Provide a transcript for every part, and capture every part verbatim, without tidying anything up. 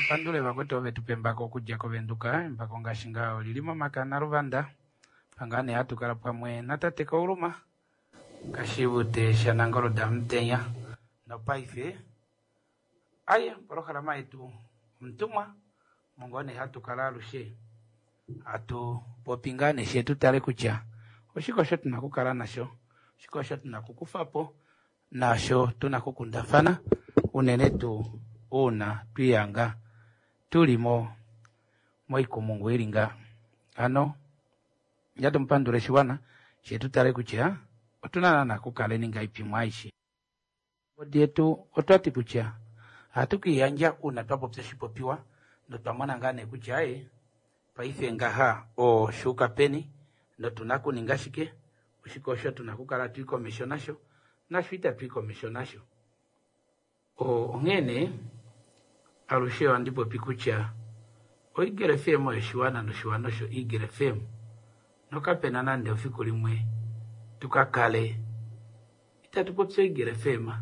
Natupandule bakoto betupembako kujja ko benduka mbako ngashinga olilimo makana rubanda pangane hatu kala pamwe natateka uruma kashibute shanangolo damtenya no paife aya porokala maitu mtumwa mongone hatu kala lushe atu popingane shetu tale kucha oshiko shotu nakukala nasho shiko shotu nakukufapo nasho tunakukundafana unene tu una tuyanga tulimo moiko mungu iringa ano yato mpandure shiwana shetu tale kucha otunana nakukale ninga ipimwaishi odietu otwati kucha hatukiyanja una twapopsa shipopiwa ndo twamana ngane kucha e paife ngaha o shuka peni ndo tunaku ningashike ushikosho tunakukala tuiko mishonasho na shwita tuiko mishonasho o ngene alushewa ndipo pikucha o igere femo yeshuwana no shuwanosho igere femo no kapena nande ofikuli mwe tukakale itatupopsa igere fema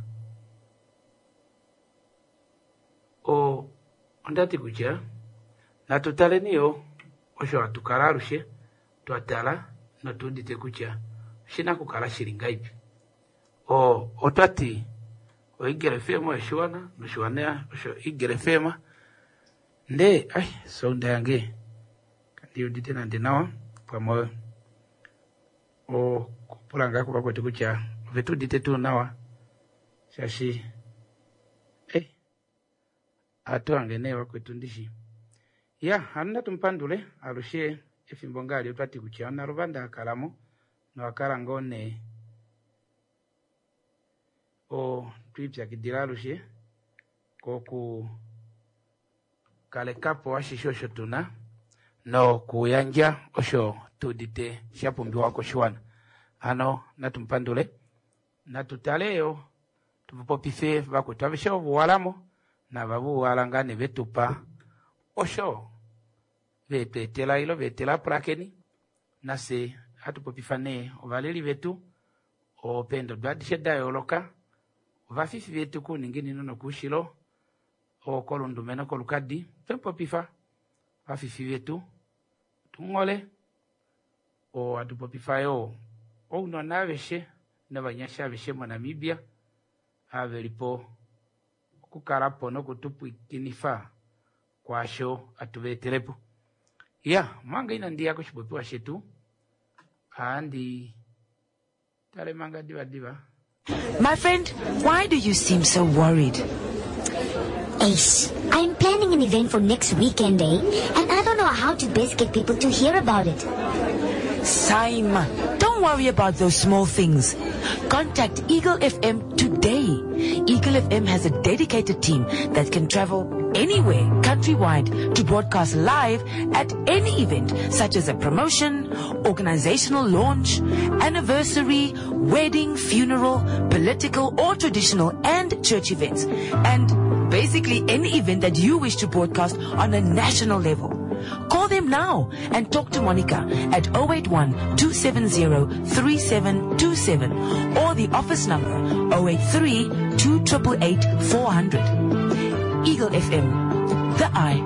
o ondati kucha na tutale niyo osho atukala alushe tuatala no tudite kucha shina kukala shiringa ipi o otati o igere fema yeshuwana no shuwanea osho igere fema nde ay sonda yange kandi udite nande nawa pamoyo o kupulanga kuba kwetu kucha vetu dite tu nawa shashi eh atu angenewa kwetu ndishi ya hanna tumpandule alushe efimbongali otwati kucha na rubanda akalamo no akala ngone o twipya kidira alushe koku kale kapo washishosho tuna no kuyanja osho tudite shapumbi wako shwana ano natumpandule natutaleo tupopife bako twabisho buwalamo na babu walangane betupa osho betela ilo betela prakeni nase hatupopifane ovaleli betu opendo dwadishe dayoloka vafifi betu kuningini nono kushilo o kolundumeno kolukadi pempopifa vafifi betu tungole o atupopifayo o uno naveshe nabanyasha beshe mo Namibia avelipo kukarapo no kutupu kinifa kwasho atubetelepo ya manga ina ndia ko shipopiwa shetu andi tale manga diva diva. My friend, why do you seem so worried? Ace, I'm planning an event for next weekend, eh? And I don't know how to best get people to hear about it. Saima, don't worry about those small things. Contact Eagle F M today. Eagle F M has a dedicated team that can travel anywhere countrywide to broadcast live at any event, such as a promotion, organizational launch, anniversary, wedding, funeral, political or traditional and church events, and basically any event that you wish to broadcast on a national level. Call them now and talk to Monica at zero eight one, two seven zero, three seven two seven or the office number zero eight three, two eight eight, four hundred. Eagle F M, the eye.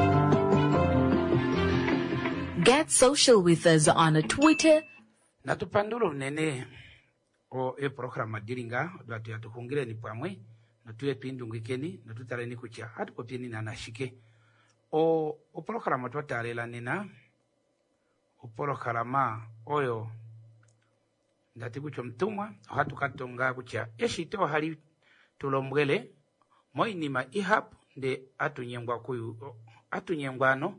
Get social with us on a Twitter. Natupandulo nene o e programa diringa dwatu yatuhungire ni pamwe natuye pindungikeni natutale ni kucha hatu popini na nashike o o programa twatalela nina o programa oyo ndati kucho mtumwa hatu katonga kucha eshito hali tulombwele moinima ihap nde atunyengwa kuyu atunyengwano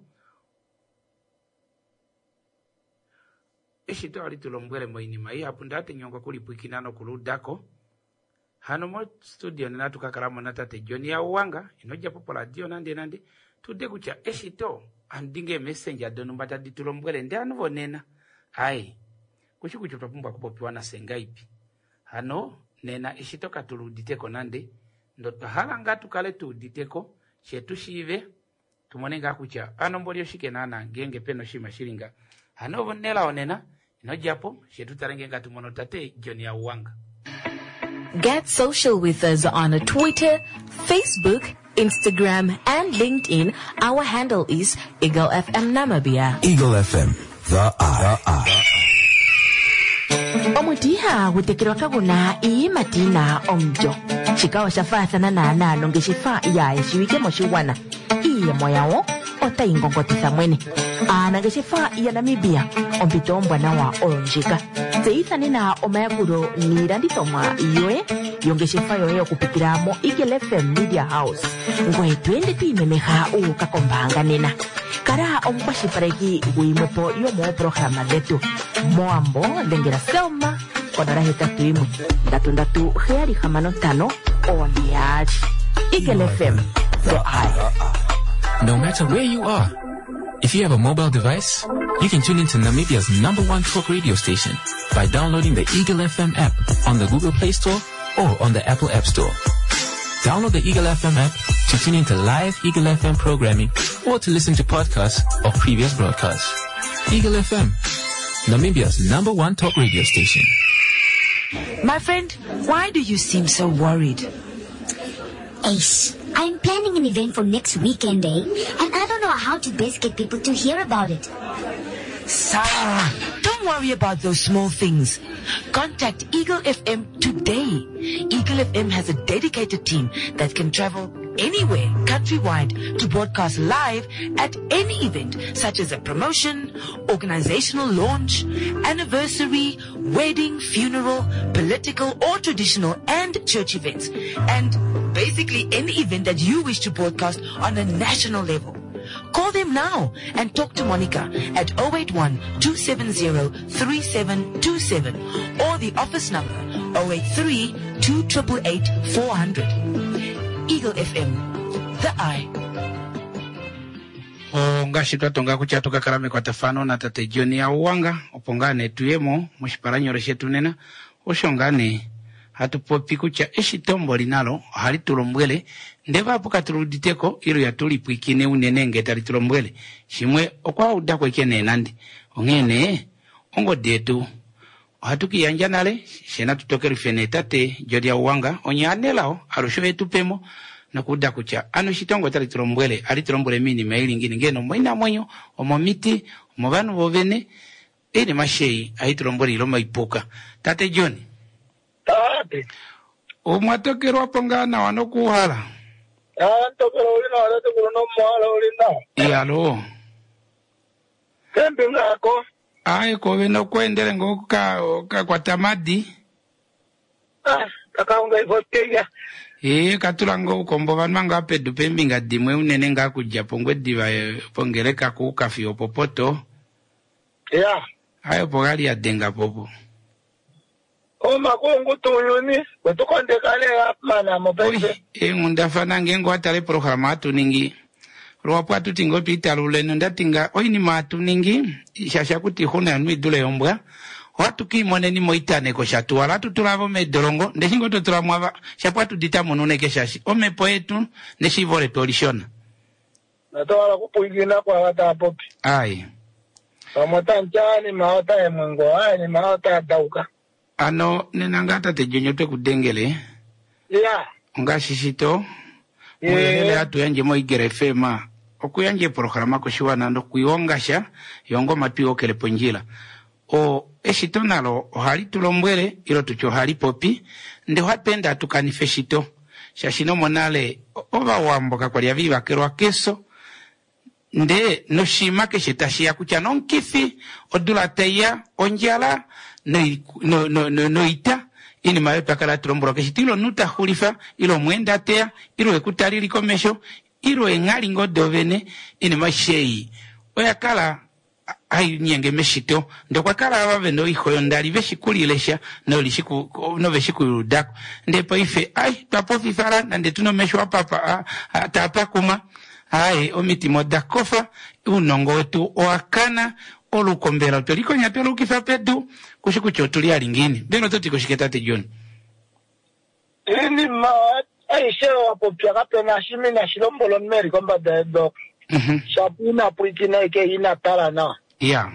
eshito hali tulombwele moinima ihap nde atunyengwa kulipukinano kuludako hano mo studio nina tukakaramo natate Johnny ya uwanga inoja popola dio nande nande tude kucha eshito andinge messenger donu mbata ditulombwele nde anuvo nena hai kuchi kuchi tutapumba kupopiwa na sengaipi hano nena eshito katuluditeko nande ndo tahalanga tukale tuditeko shetu shive tumonenga kucha ano mboli yoshike nana ngenge peno shima shiringa hano vonela onena inojapo shetu tarenge nga tumono tate Johnny ya uwanga. Get social with us on a Twitter, Facebook, Instagram, and LinkedIn, our handle is Eagle F M Namibia. Eagle F M, the eye. The eye. Omutiha wutekirwa kaguna ii matina omjo. Shikawa shafathana na nano ngeshifa ya yeshiwike moshiwana. Iye moyawo ota ingongotisa mwene. Ana ngeshifa ya Namibia ompito mbwana wa olonjika. Zeitha nina omayakuro niranditomwa iyoe yongeshifa yoye okupikiramo Eagle F M Media House. Ngwe twende tuimemeha ukakombanga nena. Kara ompashipareki guimwepo yomo programa letu. Moambo lengera selma kodara hetatu imwe. Ndatu ndatu heari hamano tano oniaji. Eagle F M, the eye. No matter where you are, if you have a mobile device, you can tune into Namibia's number one talk radio station by downloading the Eagle F M app on the Google Play Store or on the Apple App Store. Download the Eagle F M app to tune into live Eagle F M programming or to listen to podcasts of previous broadcasts. Eagle F M, Namibia's number one talk radio station. My friend, why do you seem so worried? Ace, I'm planning an event for next weekend, eh? And I don't know how to best get people to hear about it. Sarah, don't worry about those small things. Contact Eagle F M today. Eagle F M has a dedicated team that can travel anywhere countrywide to broadcast live at any event, such as a promotion, organizational launch, anniversary, wedding, funeral, political or traditional, and church events. And basically any event that you wish to broadcast on a national level. Call them now and talk to Monica at zero eight one, two seven zero, three seven two seven or the office number zero eight three, two eight eight, four hundred. Eagle F M, the eye. Ongashi twatonga kuchatoka karame kwa tafano na tate Joni ya uwanga opongane tuyemo mushiparanyo reshetu nena oshongane hatupopi kucha eshitombo linalo hali tulombwele ndeva hapo katuruditeko ilo ya tulipu ikine unenenge tali tulombwele shimwe okwa udako ikene nandi ongene ongo detu hatuki yanjanale shena tutokeri fene tate Joni ya uwanga onyanelao arusho etu pemo na kuda kucha ano shitongo tali tulombwele ali tulombwele mini maili ngini ngeno moina mwenyo omomiti omobanu bovene ene mashei ahi tulombwele iloma ipoka tate Joni Tate. Umwatokero apongana wanokuhala. Ah, ntokero ulina walete kulono mwala ulina. Iyalo. Kempi ngako. Aye kowe no kwendele ngoka ka kwa tamadi. Ah, kakaunga ifoteya. Eh katulango kombo banmanga pedu pembinga dimwe unene nga kujja pongwe diva pongeleka ku kafi opopoto. Ya. Ayo pogali ya denga popo. O makungu tuyuni, wetukonde kale mana mopese. E ngundafana ngengo atale programa atu ningi. Ruwapu atu tingo pita luleno ndatinga oini matu ningi. Ishasha kuti huna ya nui dule yombwa. Watu ki mwone ni moitane ko shatu. Walatu tulavo me dorongo. Ndeshingo to tulamwava. Shapu atu dita monune ke shashi. Ome poetu neshivore tolishona. Natawala kupuigina kwa wata apopi. Aye. Pamota nchani maota ya mwengo. Aye ni maota ya dauka. Ano nenangata te jonyote kudengele. Ya. Nga shishito. Yeah. Mwelele hatu yanje mo igere fema. Oku yanje programa kushiwa nando kuiongasha. Yongo matu okele ponjila. O eshito nalo ohali tulombwele. Ilo tucho hali popi. Nde wapenda atukanife shito. Shashino monale. Ova wamboka kwa liaviva kerwa keso. Nde no shimake shitashia kucha nonkifi. Odula teya. Onjala. No, no, no, no, no ita, ini mawepa kala tulomburo keshitilo nuta hulifa, ilo mwenda tea, ilo ekutari likomesho, ilo engali ngodovene, ini mashei. Oya kala, ayu nyenge meshito, ndo kwa kala wave no iho yondali, veshikuli ilesha, no lishiku, no veshikuli udako. Ndepo ife, ay, tapofi fara, nande tuno mesho wapapa, tapakuma, ay, omiti moda kofa, unongo wetu oakana, olu kombera peliko nyapelo ukifa pedu kushikucho tulia lingine beno toti kushiketa te John Ini ma aisha wapopia kapena shimi na shilombolo meri komba de do mhm shapina puikina ike ina tala na yeah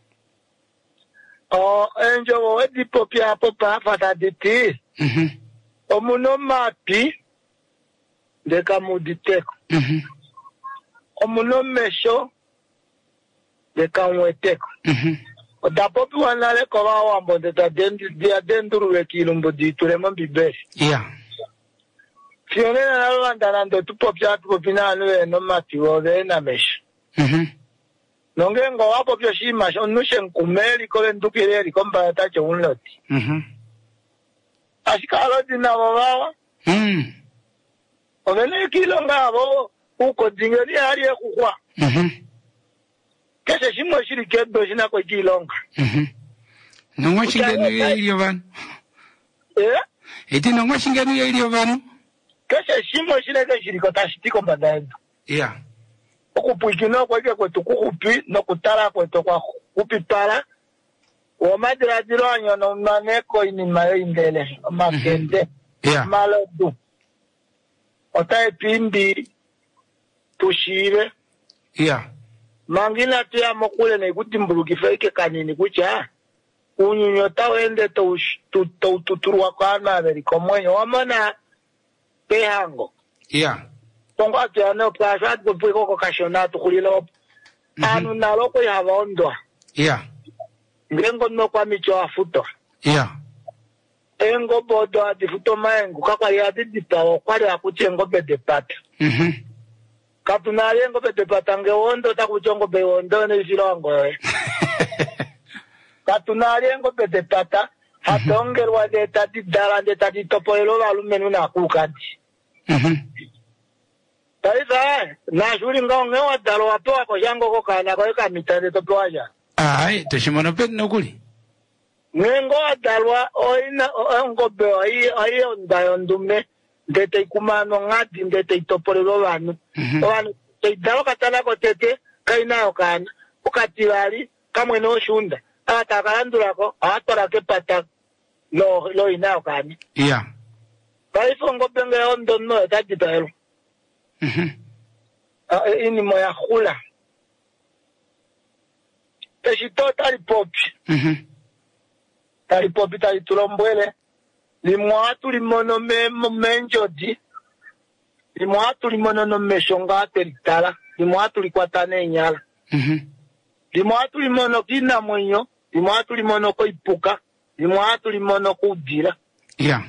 oh enjo wedi popia popa fata diti mhm omuno mapi ndeka muditeko. Mhm. Omuno mesho ndeka mweteko. Mhm. Odapopi wanale kwa wambo ndeta dendi dia denduru wekilumbu ditulemo biberi. Yeah. Fione na nalwanda nando tupopi atu popina anuwe no matiwo ve na mesho. Mhm. Nonge ngo wapo pyo shima onushe nkumeli kole ndukireli komba yatacho unloti. Mhm. Ashika aloti na wawawa. Mhm. Ovene kilo ngabo uko dingeri hali ya kukwa. Mhm. Keshe shimo shiri kendo shina kwa kilonga. Mhm. Nongwa shingenu ya ilio vanu. Eh? Eti nongwa shingenu ya ilio vanu. Keshe shimo shine ke shiri kota shitiko mbadaendu. Yeah. Okupuiki no kweke kwetu kukupi no kutara kwetu kwa kupipara. Wamadira diro anyo no maneko ini mayo indele. Makende. Yeah. Malodu. Otae pindi tushire. Yeah. Mangina tia mokule na ikuti mbuluki feke kanini kucha. Unyunyo tawende to to to tuturwa kwa Amerika mwenyo wamana pehango. Yeah. Tongo ati ano plasha tupuiko koko kashonato kulilo. Anu naloko ya ondwa. Yeah. Ngrengo no kwa micho afuto. Yeah. Engo bodo ati futo maengu kakwa ya diditawo kwari akuchengo bede pata. Mhm. Katunari engo bede pata nge ondo takuchongo be ondo ne filongo we. Katunari engo bede pata hatongerwa de tati darande tati topoelo valumenu na kukati. Mhm. Taifa na shuri ngonge wa dalo wapo wako yango kokana kwa eka mitande topo aja. Ai, toshimono pet nokuli. Ngengo wa dalwa oina ongo be oi oi onda ondume ndete ikumano ngati ndete itopolelo vanu. Wanu te dalo katana ko tete kaina okana. Ukatilali kamwe no shunda. Ata kalandulako atora ke pata lo lo ina okana. Yeah. Taifa ngo benge ondo no tati tayelo. Mhm. Uh, ini moya hula. Teshito tali popi. Mhm. Tali popi tali tulombwele. Limwatu limono me menjodi. Limwatu limono no meshonga teritala. Limwatu likwatane nyala. Mhm. Limwatu limono kina mwenyo. Limwatu limono ko ipuka. Limwatu limono ko udira. Yeah.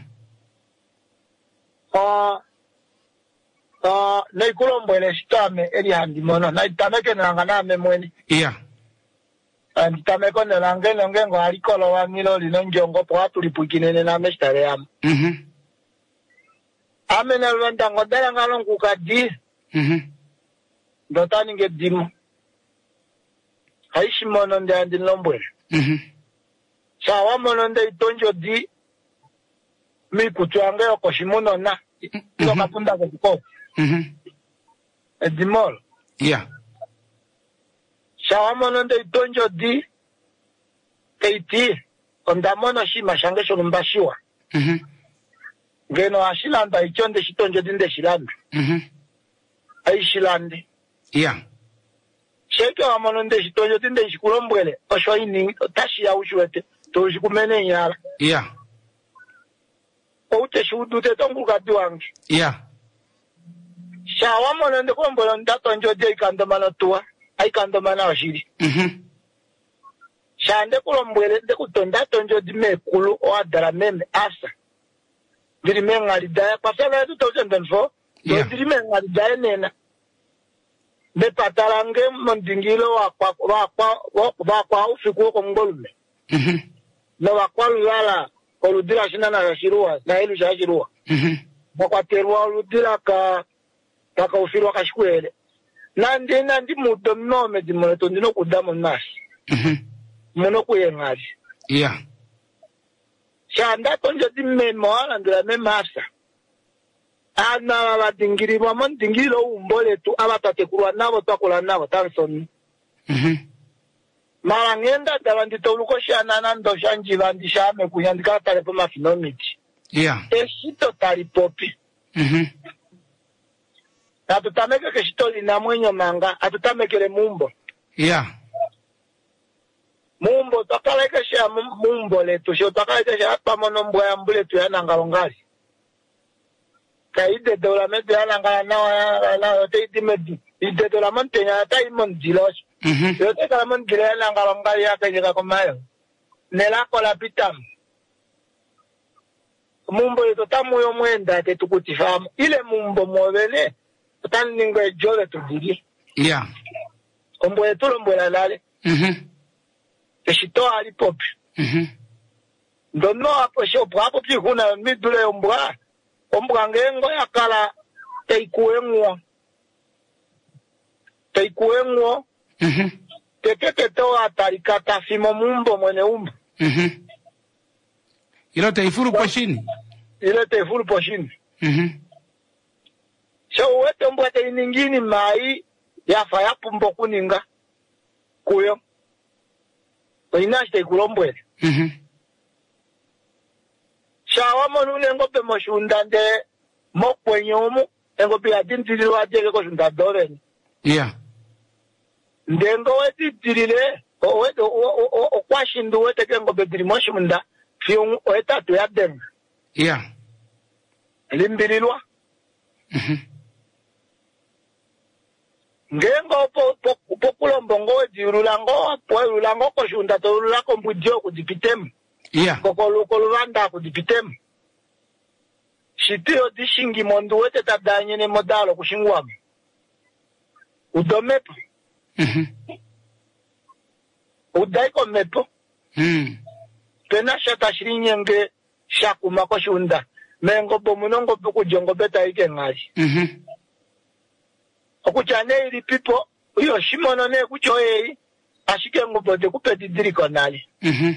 Uh, Uh, na ikulombo ele shitame eli handi mono na itameke nanga na memweni. Yeah. And itameko nanga ngengo alikolo wa ngilo lino njongo po atu lipukinene na meshtare yam. Mhm. Ame na lwanda ngodela ngalong kukadi. Mhm. Dotani nge dimu. Haishi mono nde andi lombo ele. Mhm. Sawa mono nde itonjo di. Mi kutuange yoko shimono na. Ino kapunda kutiko. Mhm. Edimol. Yeah. Shawamono nde itonjo di keiti ondamono shima shange sholumbashiwa. Mhm. Ngeno ashilanda ichonde shitonjo dinde shilanda. Mhm. Ai shilande. Yeah. Sheke wamono nde shitonjo dinde shikulombwele osho ini tashi ya ushwete to shikumene nyala. Yeah. Oute shudu te tongu katuangi. Yeah. Shawamono nde kombolo ndatonjo de ikandomana tuwa. Aikandomana oshiri. Mhm. Shande kulombwele nde kutonda tonjo di mekulu o adara meme asa. Diri mengali daya pasala ya two thousand four. Yeah. Diri mengali daya nena. Be patalange mondingilo wakwa wakwa wakwa ufiku wako mgolume. Mhm. Na wakwa lala koludira shina na shirua na ilu shashirua. Mhm. Wakwa terua uludira ka kaka ufiru wakashikuele. Nandi nandi mudo mnome di mweto ndino kudamo nasi. Mhm. Mwono kuyengali. Yeah. Shanda tonjo di memo ala ndila memasa. Ana wabadingiri wamon dingiro umbole tu abatate kurwa nabo takula nabo tansoni. Mhm. Marangenda dalandi toluko shana nando shanji bandi shame kunyandika talepo mafinomiti. Yeah. Eshito talipopi. Mhm. Atutameke keshito lina mwenyo manga, atutamekele mumbo. Yeah. Mumbo takaleke sha mumbo letu, sho takaleke sha hapa monombo ya mbule tu ya nangalongali. kai de development ya langa na na te dimedi de development ya ta imon dilos mhm yo te kala mon dire langa langa ya ka jega ko mayo nela ko la pitam mumbo yeto tamuyo mwenda te tukutifamu ile mumbo mwele tan ningwe jole tudiri yeah ombo yeto lombo la lale mhm eshito ali pop mhm donno apo sho brapo pi kuna midule ombra ombra ngengo yakala teikuenwo teikuenwo mhm tekeke to atarikata fimo mumbo mwene umbo mhm ilo teifuru poshini ile teifuru poshini mhm so wete ombo te iningini mai yafa yapumbo kuninga kuyo oinashite kulombwe mhm shawa monu nengope moshunda nde mokwenyomu engope adintiri wajeke ko shunda doren yeah ndengo weti tirile o weto o kwashindu wete kengope diri moshunda fiun o etatu ya dem yeah limbililwa mhm ngengo po po po kulombongo dirulango po rulango ko shunda to rulako mbudjo ku dipitem yeah koko loko lwanda ku dipitem shitio dishingi mondu wete tadanye ne modalo kushingwa udomepo mhm udaiko mepo mhm pena shata shirinyenge shakuma ko shunda mengo bomunongo buku jongo beta ike ngari mhm okuchane iri pipo uyo shimono ne kuchoyi ashike ngobote kupeti diriko nali mhm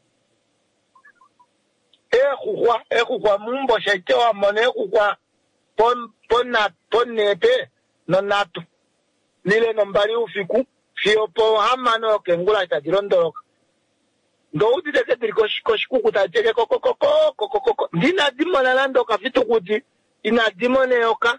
ekukwa ekukwa mumbo shete wa mone ekukwa pon ponna ponnete no natu nile nombari ufiku fio po hamano kengula tadirondoroka ndo udite kediriko shiko shiku tateke koko koko koko koko ndina dimona lando kafitu kuti ina dimone yoka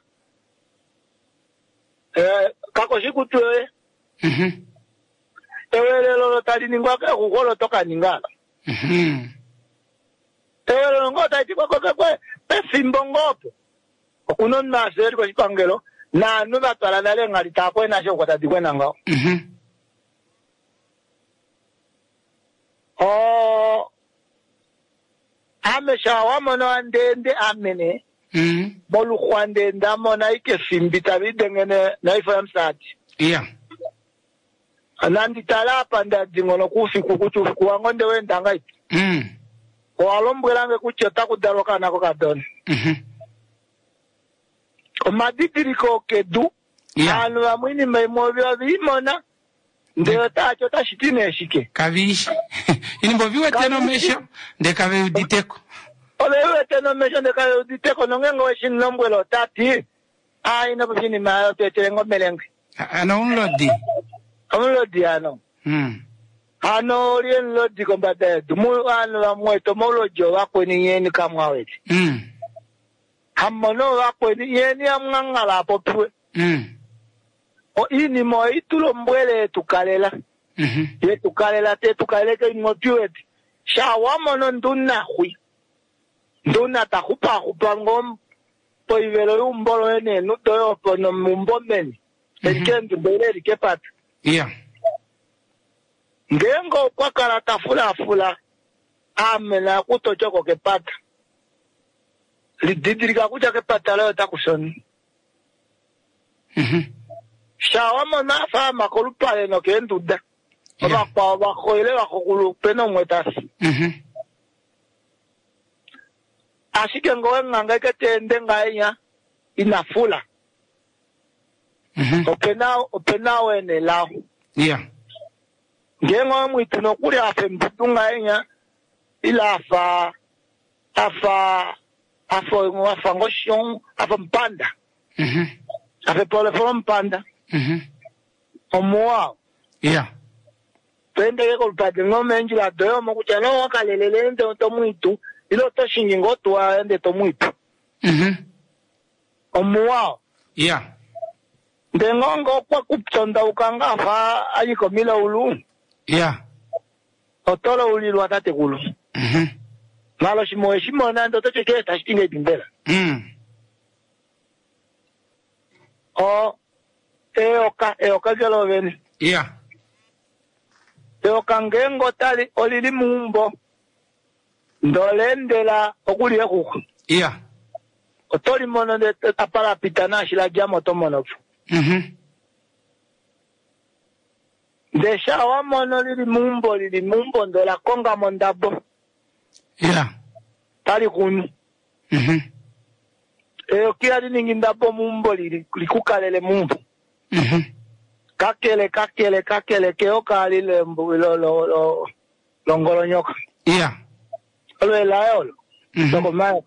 eh kako shikutu eh mhm ewele lolo tali ningwa ke kukolo toka ningala mhm ewele ngota itiko koko kwe pe fimbongopo okunon na seri ko shipangelo na nuba tala nale ngali takwe na shoko tatikwe nangao mhm oh ame shawa mono andende amene mhm bolu kwande ndamona ike fimbita bidengene na ifo yamsati yeah anandi talapa ndadingono kufiku kuti ufiku wangonde wenda ngai mhm walombwelange kuchota kudaroka nako kadon mhm omadipiriko kedu yeah anu amwini memovyo bimona ndio tacho tashitine shike kavishi inimbo viwe teno mesho ndekabe uditeko olewe teno mesho ndekabe uditeko nongengo weshin nombwelo tati ai na bujini ma tetengo melenge ana unlodi amulodi ano mhm ano rien lodi kombate dumu anu amweto molojo wako ni yeni kamwaweti mhm hamono wako ni yeni amngangala popwe mhm o ini mo itulo mbwele tukalela mhm ye tukalela te tukaleke ngotiwet shawa mono nduna hui nduna ta kupa kupa ngom po ivelo umbolo ene nuto yo po no mumbomeni ekende mbele kepat yeah ngengo kwa karata fula fula amela kutochoko kepata lididirika kuja kepata leo takusoni mhm shawa mona fa makolupale no kenduda oba kwa ba khoile ba khokulu peno mwetasi mhm ashike ngowe nganga ketende ngaya inafula mhm opena opena wene lao yeah ngengo mwitu no kuri afe mbutunga enya ila afa afa afo afa ngoshon afa mpanda mhm afa pole fo mpanda mhm omoa yeah pende ke kolpade ngome njila doyo mokucha no wakalelele ndo to mwitu ilo to shingingo to ende to mwitu mhm omoa yeah ndengongo kwa kuptonda ukanga fa ayiko mila ulu yeah otolo ulilwa tate kulu mhm malo shimo shimo na ndo to cheke tashinge bimbela mhm o eoka eoka geloveni Yeah. eoka ngengo tali olili mumbo ndolendela okuli ekuku Yeah. otoli mono de apala pitana shila jamo to mono Mhm. desha wa mono lili mumbo lili mumbo ndola konga mondabo Yeah. tali kunu Mhm. eo kia liningi ndabo mumbo lili likukalele mumbo Mhm. kakele kakele kakele keo kalile mbu lo lo lo longolo nyoka Yeah. olo elaolo Mhm. soko mayo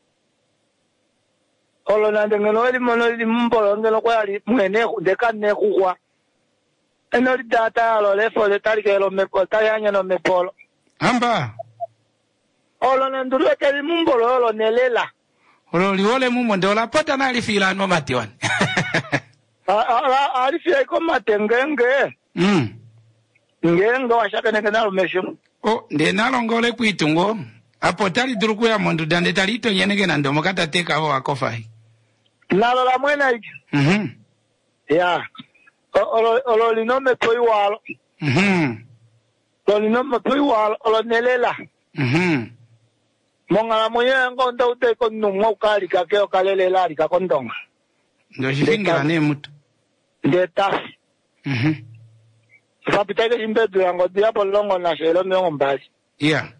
olo nande ngeno eli mono li mbolo ngeno kwa ali mwene ndeka ne kuwa eno li data lo le fo le tali ke lo me po tali anya no me polo Amba. olo nanduru ke li mbolo olo nelela Olo liole mumo ndola pota na alifila no matiwan. ala ali fi ko matengenge Mm. ngengo washaka ne kana lo mesho O nde nalongole kwitungo. Apo tali duruku ya mondu dande tali to yenege na ndomo kata teka ho akofai. nalo la mwena iki Mhm. ya olo olo lino me poi walo Mhm. lo lino me poi walo olo nelela Mhm. mongala moye ngo ndo te ko numo kali ka ke kalele la ka kondonga Ndo shifingira ne mutu. ndeta Mhm. kapita ke imbe durango dia bolongo na shelo miongo mbali Yeah.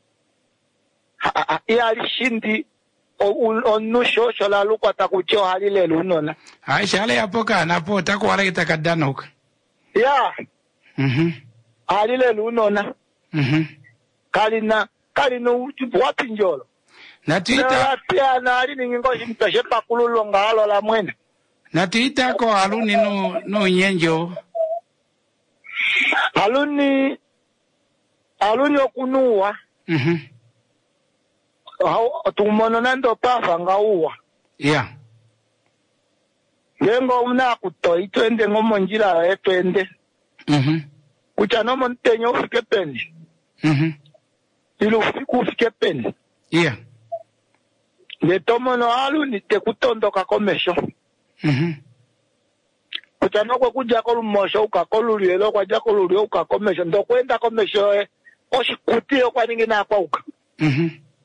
ya lishindi onusho shola lukwa takucho halile lunona Aisha ale apoka na po takwala itakadanoka. ya Mhm. halile lunona Mhm. kalina kalina wapi njolo Na tuita pia na ali ningo shimtashe pakululo ngalo la mwene na tuita ko aluni no no nyenjo. aluni aluni okunuwa Mhm. au tumono nando pafa ngauwa Yeah. ngengo mna kutoi twende ngomo njira e twende Mhm. kucha no montenyo ufike peni Mhm. ilu ufike ufike peni Yeah. ndetomo no alu ni te kutondoka komesho Mhm. kucha no kwe kuja ko lumosho ukakolulile lo kwa jako lulio ukakomesho ndo kwenda komesho e oshikutio kwa ningi na kwa uka Mhm.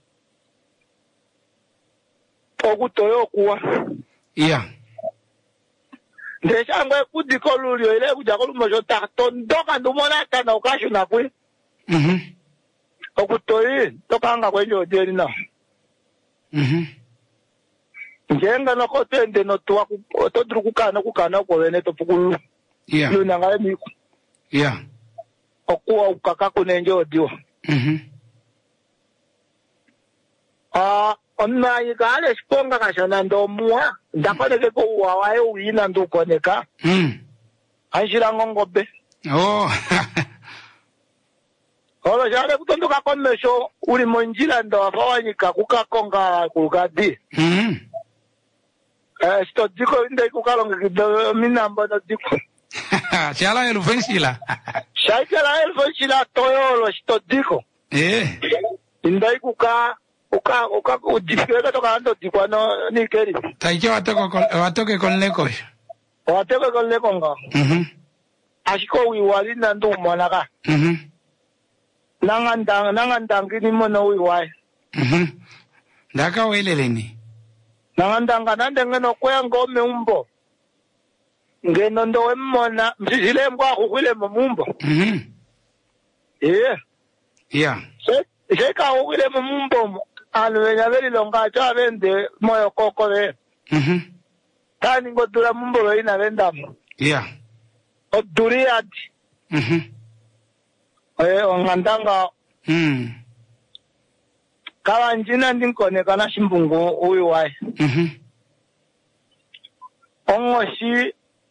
okutoyo kuwa Yeah. ndeshangwe kudiko lulio ile kuja ko lumosho ta tondoka ndumona kana ukashu na kwe Mhm. okutoyi tokanga kwenjo deni na Mhm. njenga no kotende no tuwa to druku kana ku kana ko wene to pukulu Yeah. luna ngale mi Yeah. okuwa ukaka kunenjo dio Mhm. ah onna yigale sponga kashana ndo muwa ndakoneke ko wawaye uina ndo koneka Mm. anshira ngongobe Oh. olo jale kutondoka komesho uli monjila ndo afawanyika kukakonga kugadi Mhm. eh sto diko inde kukalonga kido minamba no diko Chala elufenshila. shaikala elfo shila toyolo sto diko Eh. indai kuka uka uka ujifika toka ndo diko no nikeri Taicho watoko con watoke con leko. wateke kolle konga Mhm. ashiko wiwali na ndo monaka Mhm. nangandang nangandang ni mono wiwai Mhm. Ndaka weleleni. nangandanga nande ngeno kwengo meumbo ngeno ndo emmona msile mbwa kukwile mumbo Mhm. eh Yeah. se ka kukwile mumbo anu wenyaveli longa cha vende moyo koko ve Mhm. tani ngodura mumbo lo ina vendamo Yeah. oduriati Mhm. eh ongandanga Mm. kala njina ndinkone kana shimbungu uyu wai Mhm. ongoshi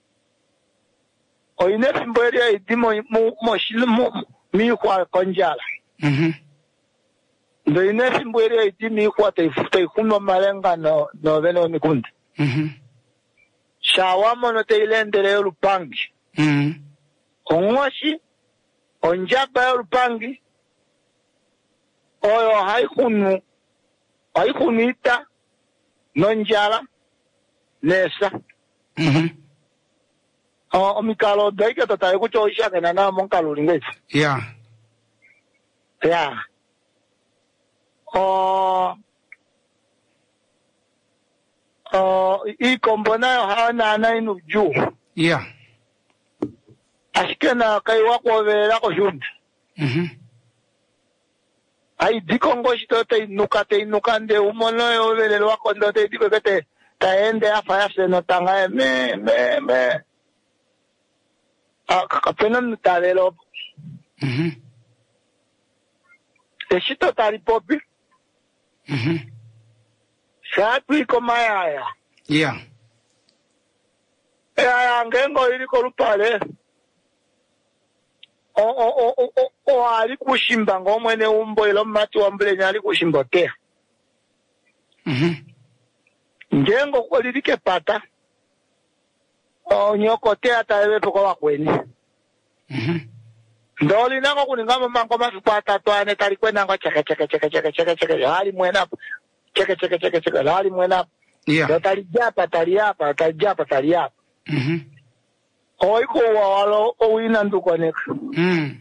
oine fimbo ya idimo mo mo shilmo mi kwa konjala Mhm. ndo ine fimbo ya idimi kwa taifuta ikuno malenga no no veno mikundi Mhm. shawamo no teilendele lupangi Mhm. ongoshi onjaba lupangi oyo haikunu haikunita nonjala nesa Mhm. O mikalo dai ke to tai ku cho isha ke na na mon kalu ringe. Yeah. Yeah. O o I kombona ha na na inu ju. Yeah. Ashkena kai wa ko vera ko jund. Mhm. Ai dikongo shito te nuka te nukande umono yo vele wa kondo te diko kete taende afa ya se no tanga me me me. Ah kapena nutavelo. Mhm. Te shito tari popi. Mhm. Shapi komaya ya. Yeah. Ya ngengo ili kolupale. O o o o o o ali kushimba ngomwene umbo ilo mati wa mbele nyali kushimba te. Mhm. Ngengo kolirike pata. O nyoko te atawe poko wakweni. Mhm. Ndoli nango kuningama mango masupata twane tali kwenda ngo cheke cheke cheke cheke cheke cheke hali mwena cheke cheke cheke cheke hali mwena. Yeah. Tali japa tali hapa tali japa tali hapa. Mhm. Oiko wa walo owina nduko nek. Mm.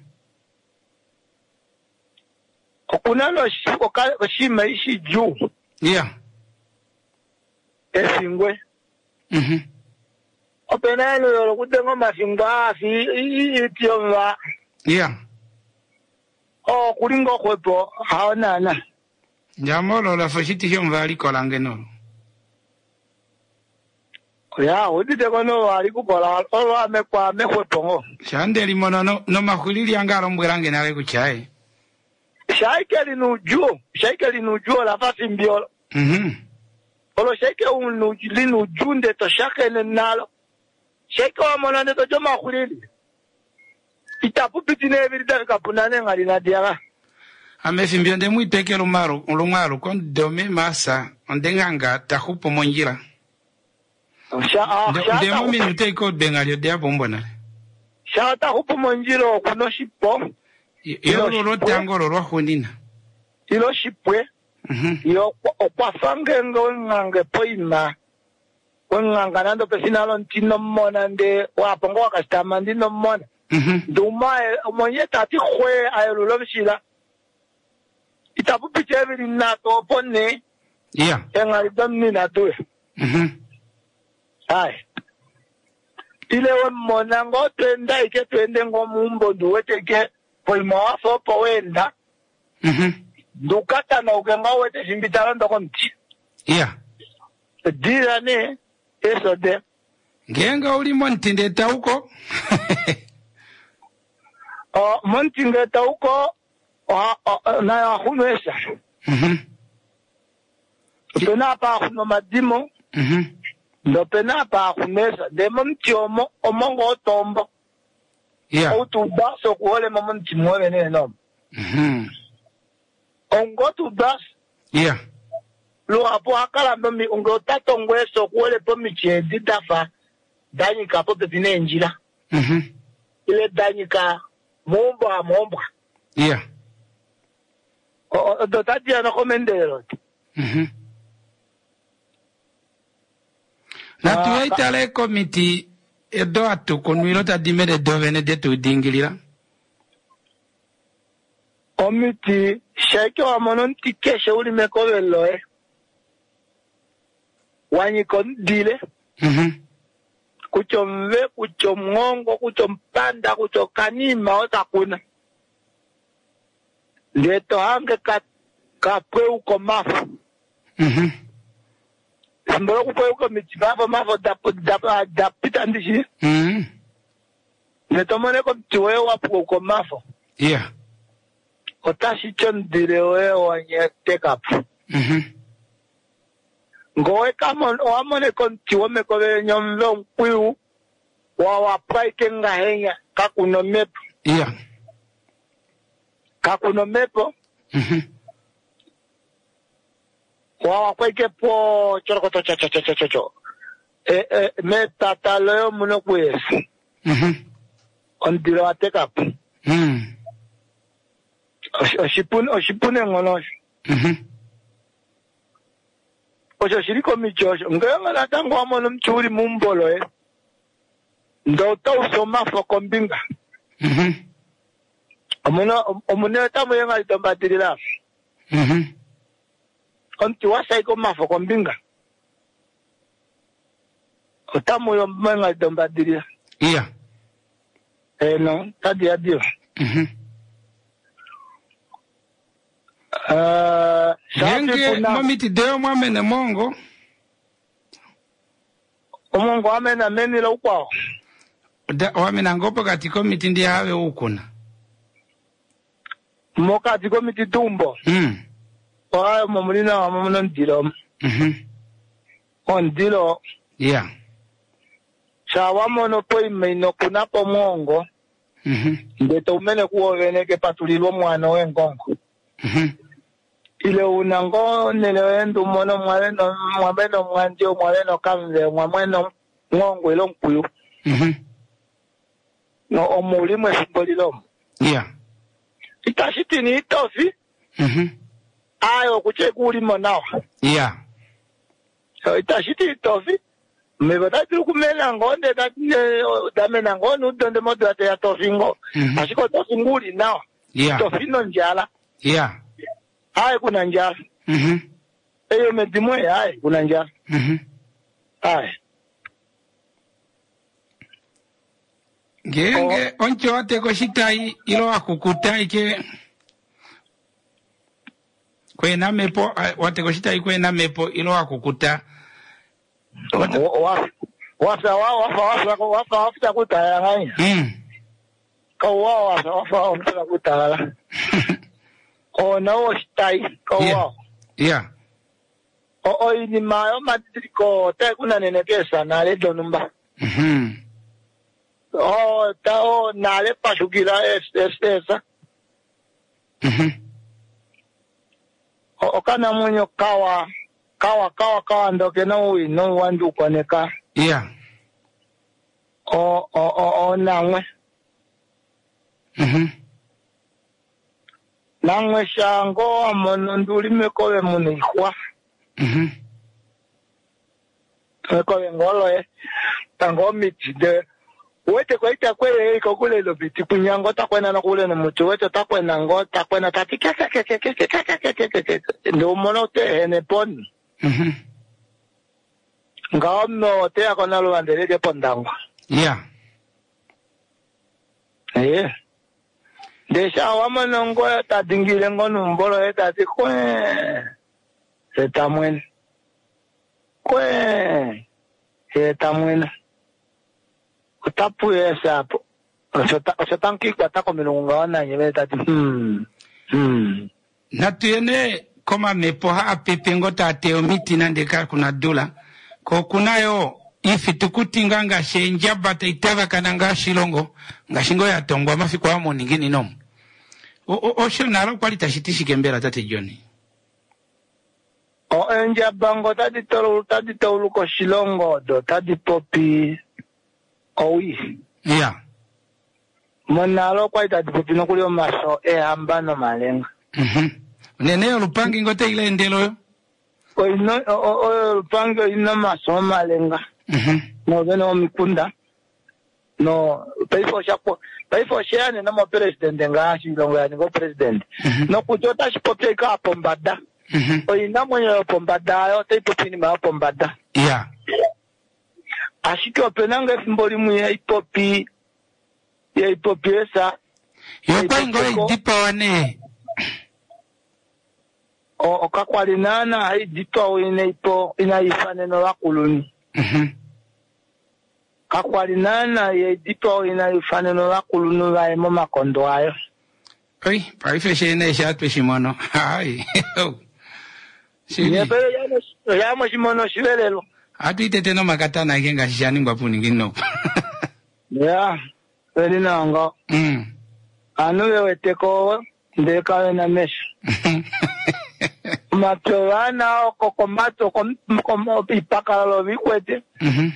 Kuna no shiko ka shima ishi juu. Yeah. Esingwe. Mhm. Opena no yoro kutengo mafingwa afi itiomwa. Yeah. O kulingo kwepo haona na. Jamolo la fashiti hiyo mvali kolange no. Ya udite kono wali kukola olo amekwa amekwepo ngo. Shande limono no no makulili angaro mbwerange nale kuchai. Shaike linujuo, shaike linujuo la fasi mbiolo. Mhm. Olo shaike unu linujunde to shake nalo. Shaike wa monane to joma kulili. Itapu pitine evirida kapunane ngali na diara. Amesi mbionde muiteke lumaru, lumaru kon dome masa ondenganga tahupo monjira. Sha Nde mo minute ko bengalio dia bombona. Sha tahupo monjiro kuno shipo. Yo lo tango lo honina. Ilo shipwe. Mhm. Yo okwafange ngo ngange poima. Nganga nando pesinalo ntino mona nde wapongo wakastama ndino mona. Mhm. Duma omonye tati khwe ayelo lobishila. Itapu pichevili nato pone. Yeah. Engali domni nato. Mhm. Hai. Ile we mona ngo twenda ike twende ngo mumbo duwete ke poima wafo po wenda. Mhm. Dukata na ukenga wete shimbitala ndoko mti. Yeah. Dira ne eso de. Genga uli montinde tauko. O montinge tauko na ya hunwesa. Mhm. Pena pa huno madimo. Mhm. Ndo pena pa hunwesa. De mumti omo omongo tombo. Yeah. O tu baso kuhole mumti mwewe ne nom. Mhm. Ongo tu bas. Yeah. Lo apo akala mbi ongo tato ngweso kuhole pomi chedi dafa. Danyika po pepine njila. Mhm. Ile danyika momba momba. Yeah. O do tatia na komendero. Mhm. Na tuwe itale komiti edo atu konwilo ta dimede dovene detu dingilira. Omiti sheke wa monon tikeshe uli mekowe loe. Wanyi kon dile. Mhm. Kucho mve, kucho mngongo, kucho mpanda, kucho kanima ota kuna. Leto hange ka kapwe uko mafu. Mhm. Mbolo kupwe uko michibafo mafu dapu dapu dapita ndishi. Mhm. Leto mone ko mtiwe wapu uko mafu. Yeah. Otashi chon direwe wanye tekapu. Mhm. Ngowe kama wamone ko mtiwe mekowe nyomve mkwiu. Wawa praike nga henya kakuno mepo. Yeah. Kakuno mepo. Mhm. Wawa praike po chorokoto cha cha cha cha cha cha. E e me tataloyo muno kwesi. Mhm. Ondiro atekapu. Mhm. Oshipune oshipune ngono. Mhm. osho shiriko michosho ngenga natango amono mchuri mumbolo eh ndo to usoma foko mbinga mhm amono omune tamu yenga litombatirira mhm onti wasa iko mafoko mbinga otamu yo menga litombatirira iya eh no tadi adio mhm Uh, Yenge mamiti deo mwamene mongo. Omongo amena meni la ukwao. Da wamena ngopo kati komiti ndi hawe ukuna. Moka kati komiti tumbo. Mm. Oayo mamulina wa mamuno ndilo. Mhm. On ndilo. Yeah. Shawamono po imeino kunapo mongo. Mhm. Ndeto umene kuwa veneke patulilo mwana wengongo. Mhm. Ile unango nelewendu mono mwaleno mwabeno mwandio mwaleno kamze mwamweno ngongo ilo mkuyu. Mhm. No omulimwe simbolilo. Yeah. Itashiti ni itofi. Mhm. Ayo kuchekuli monawa. Yeah. So itashiti itofi. Mebadati kumena ngonde dati damena ngonu donde modu ate ya tofingo. Mhm. Ashiko tofi nguli nawa. Yeah. Tofino njala. Yeah. Hai kuna njala. Mhm. Eyo medimwe hai kuna njala. Mhm. Hai. Genge oh. Oncho wate koshitai ilo akukutai ke kwena mepo wate koshitai kwena mepo ilo akukuta Wata wasa wafa wafa wafa wafa kutaya ngani. Mm. Kawa wafa wafa wafa kutaya. O na o shitai kawa. Yeah. Yeah. O o ini mayo matriko te kuna nenekesa na le donumba. Mhm. Oh, tao nale pasukira es es esa. Mhm. O kana munyo kawa kawa kawa kawa ndoke no wi no wandu koneka. Yeah. O o o o nangwe. Mhm. Nangwe shango amono nduli mekowe munihwa. Mhm. Mekowe ngolo e tango mitide. Wete kwa ita kwele iko kule lobiti kunyango takwena na kule na mutu wete takwena ngo takwena tati kaka kaka kaka kaka kaka ndo mono te ene pon. Mhm. Ngao te akona lo andele de pondango. Yeah. Eh. Desha wamono ngo ta dingile ngono mbolo eta ti kwe. Setamwen. Kwe. Setamwen. Utapu esa hapo. Osetanki kwa tako milunga wana nyebeta ti. Hmm. Hmm. Natuyene koma mepoha apepengo tate omiti nandeka kuna dola. Ko kunayo ifitukuti nganga shenja bata itava kananga shilongo. Ngashingo ya tongwa mafiko wa moningini nomu. Osho naro kwa litashitishi kembera tate Johnny. O enja bango tadi tolu tadi tolu ko shilongo do tadi popi. Owi. Yeah. Monalo kwa tadi popi no kulio maso e ambano malenga. Mhm. Nene lupangi ngote ile ndelo yo. O ino o o lupangi ino maso malenga. Mhm. No beno mikunda. No paifo shapo paifo shane na mo president nga shilongo ya ngo president. No kujota shipope ka pombada. Mhm. O ina mwenye pombada yo te popi ni ma pombada. Yeah. Ashiko penanga simboli mu ya ipopi ya ipopi esa Yoko ingo idipa wane. o okakwalinana ai dipa wine ipo ina ifane no lakuluni. Mhm. Kakwalinana ya dipa ina ifane no lakuluni wa emo makondo ayo. Oi, paife shene shatwe shimono. Hai. Shini. Ye pero ya no ya mo shimono shibelelo. Atu itete no makata na kenga shishani ngwapu ningino. Ya, peli nanga. Mm. Anu wewe teko ndeka na mesha. Matwana oko komato kom kom ipakala lo bikwete. Mhm.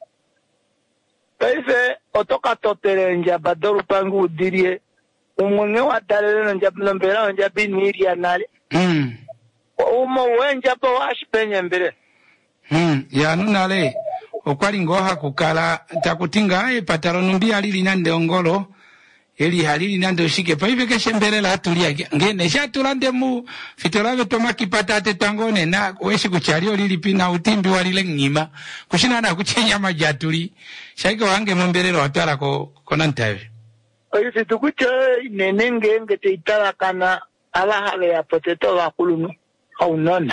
Paife otoka toterenja badoru pangu dirie. Umwe wa dalele nja nombera nja biniria nale. Mm. Umo wenja po washi penye mbere. Hmm, ya nunale okwali ngoha kukala takutinga e pataro numbi alili nande ongolo eli halili nande ushike pa hivi keshe mbele la atulia ngene shatulande mu fitolave tomaki patate tangone na weshi kuchalio lili pina utimbi walile ngima kushina na kuchenya majatuli shaiko wange mbele lo atala ko konantawe oyi fitukuche nenenge ngete itala kana ala hale ya poteto wa kulunu au nona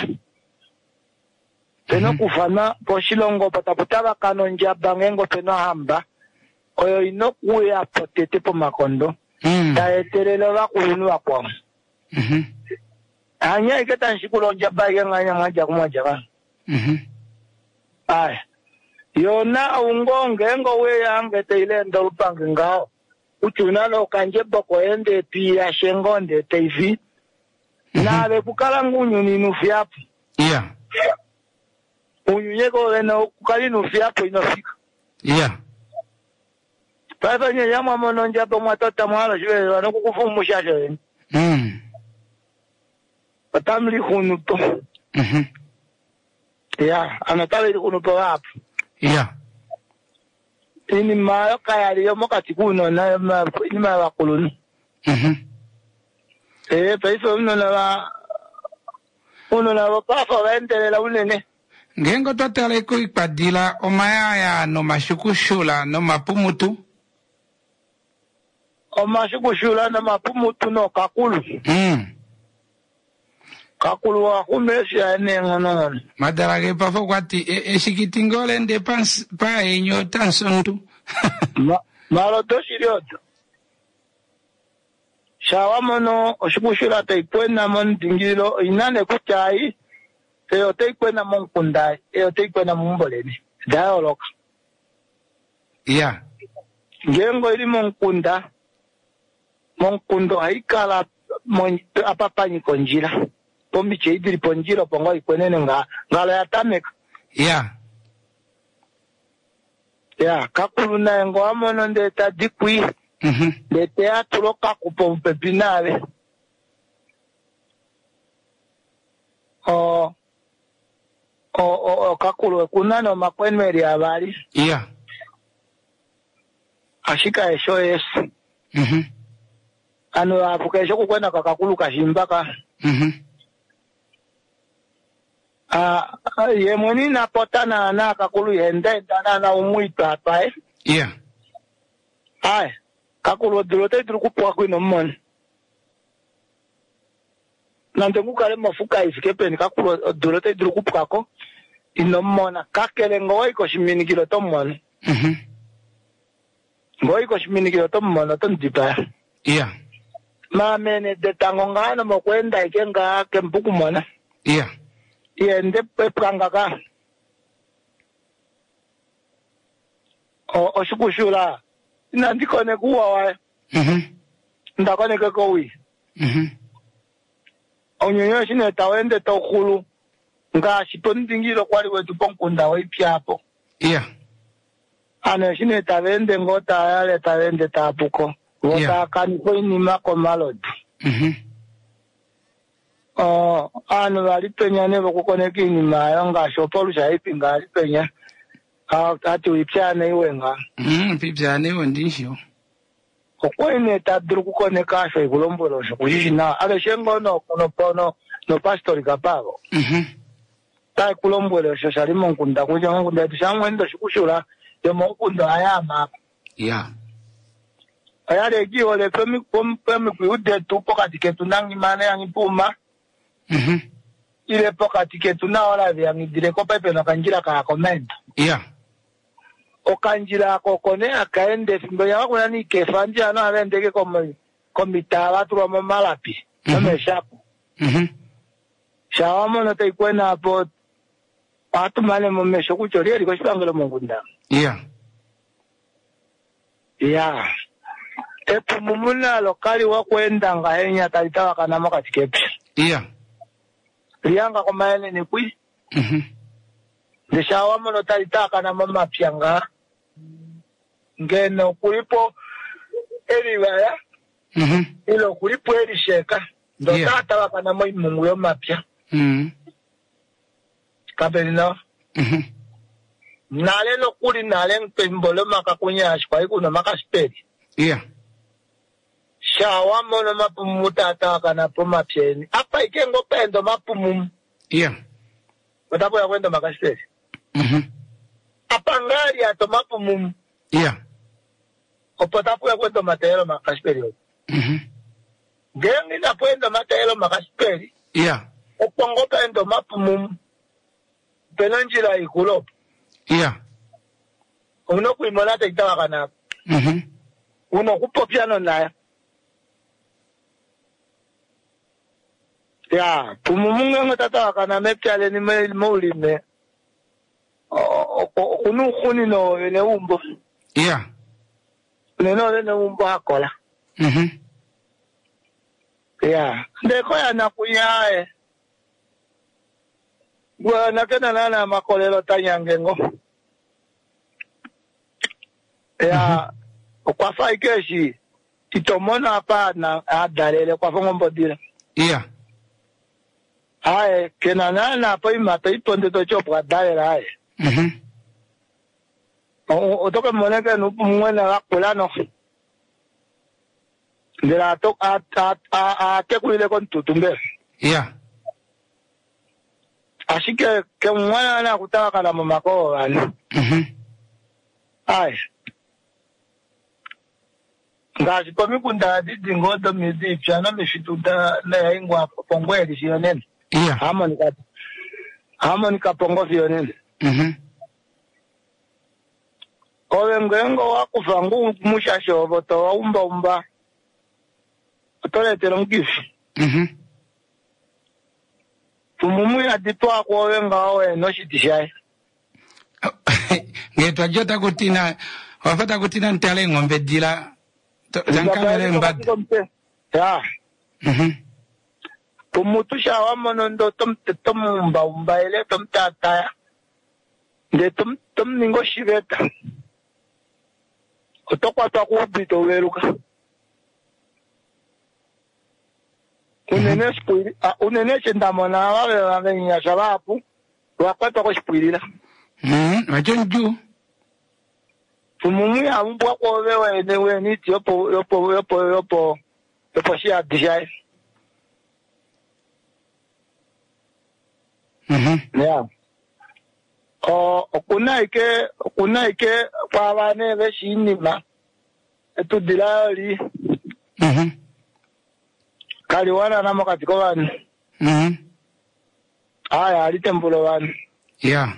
peno kufana poshilongo pataputaba kano njaba ngengo peno hamba oyo ino kuya potete po makondo mm. taetelelo wa kulunu wa kwa mhm anya iketa nshikulo njaba nganya ngaja kumoja ka mhm ay yona ungo ngengo we yange teile ndo lupange ngao uchunalo kanje boko ende pia shengonde tv mm -hmm. na le kukala ngunyu ni nufiapo yeah unyeko wena kukali nufiapo inofika yeah papa nye yama mononja po mwatota mwalo jwe wano kukufumusha jwe mm patamli hunu po mhm yeah anatali hunu po hapo yeah ini mayo kaya liyo mokati kuno na ma ini ma wakulunu mhm eh paiso uno na wa uno na wa papa wendele la unene ngengo totale ko ipadila omaya no mashukushula no mapumutu o mashukushula no mapumutu no kakulu mm kakulu wa kumesha ene ngono madarage pafo kwati eshikitingole nde pans pa enyo tansontu ma malo doshirioto shawamono oshukushula taikwena mon dingilo inane kuchai eyo taikwena mon kundai eyo taikwena mumboleni dialogue yeah ngengo ili mon kunda mon kundo haikala mon apapanyi konjira pombi cheidiri ponjiro pongo ikwenene nga ngala ya tameka yeah yeah kakulu na ngo amono ndeta dikwi mhm de teatro kakupo pepinale o o o kakulu kunano makwenmeri abali yeah ashika esho es mhm ano apuka esho kukwena kakulu kashimbaka mhm ah ye moni na potana na kakulu yende dana na umuita pa eh yeah ai kakulu dulote durukupwa kwino mmon nande kukale mafuka isikepeni kakulu dulote durukupwa ko inomona kakele ngoi ko shiminikilo tommon mhm ngoi ko shiminikilo tommon tondipa yeah mamene de tangongana mokwenda ikenga kempukumona yeah yende pepanga ka o oshukushula nandikone kuwa wa mhm ndakone ke kowi mhm onyonyo shine tawende tokhulu nga shipondingilo kwali wetu ponkunda waipyapo yeah ana shine tawende ngota yale tawende tapuko ngota Yeah. kaniko inima ko malodi mhm oh anu bali penya ne bokukoneka inima yo nga shopolu shaipi ngali penya ati wipyane iwenga mhm pipyane wondisho okwene tadru kukoneka sho ikulombolo sho kujishina ale shengo no kono pono no pastori kapago mhm ta kulombolo sho salimo nkunda kuja nkunda tishamwendo shikushula yo nkunda ayama yeah ayale giwo le pemi pemi kuude tu pokati ketu nangi mane yangi puma mhm ile pokati ketu na ola yangi dire ko pepe no kanjira ka comment yeah okanjira ko kone akaende fimbo ya kuna ni kefanje ano alendeke ko komita watu wa malapi kama shapo mhm shawamo no taikwena hapo watu mane mmesho kuchoria liko shangalo mungunda yeah yeah epu mumuna lokali wa kwenda ngahenya talitawa kana makati kepi yeah lianga kwa maene ni kwi mhm ndishawamo no talitawa kana mama pyanga ngeno kulipo eliwaya mhm ilo kulipo elisheka ndo Yeah. tata wakana moi mungu yo mapya mhm kabelino Mhm. Nale no kuri nale mpembolo makakunya kwa iku na makaspedi. Yeah. Shawa mono mapumuta ataka na puma pieni. Apa ikengo pendo mapumum. Yeah. Watapo ya kwenda makaspedi. Mhm. Apa ngari ato mapumum. Yeah. Opotapo ya kwenda matero makaspedi. Mhm. Gengi na kwenda matero makaspedi. Yeah. Opongo pendo mapumum. Penanjila ikulo. Yeah. Uno kuimona tekitawa kana. Mhm. Uno kupopiano na. Ya, pumumunga ngotatawa kana mepyale ni me mulime. Unu kuni no ne umbo. Yeah. Ne no ne umbo akola. Mhm. Ya, ndeko ya nakuyae. Gwa nakena nana makolelo tanyangengo. Ya, kwa faikeshi titomona hapa na adalele kwa fongo mbodira. Yeah. Aye, kena nana hapa imata iponde to chopo adalele aye. Mhm. O toke moneke nupu mwena wakola no. Ndira to a a a tekuile kon tutumbe. Yeah. Ashike ke mwana na kutaka kana mama ko ani. Mhm. Ai. Ngazi kwa mikunda didi ngodo mizi piano mishituda na ingwa pongwe dishionene. Yeah. Harmonica. Harmonica pongo fionene. Mhm. Owe mgengo wakufa ngu mushasho boto wa umba umba. Otole tero ngifi. Mhm. Tumumu ya ditwa kwa wenga owe no shitishai. Ngetwa jota kutina wafata kutina ntale ngombe dila zankamele mbad. Ya. Mhm. Tumutusha wa mono ndo tom tom umba umba ele tom tata. De tom tom ningo shibeta. Otokwa to kubito weruka. Unene spiri, unene chendamona wawe wangenya shabapu, wakwata ko spirira. Mhm, majonju. Tumumu ya mbwa ko wewe ne we ni yopo yopo yopo yopo yopo shia dijai. Mhm. Yeah. O kunaike kunaike kwa bane beshinima. Etu dilali. Mhm. Kali wana na makati ko bani. Mhm. Aya alitembulo bani. Yeah.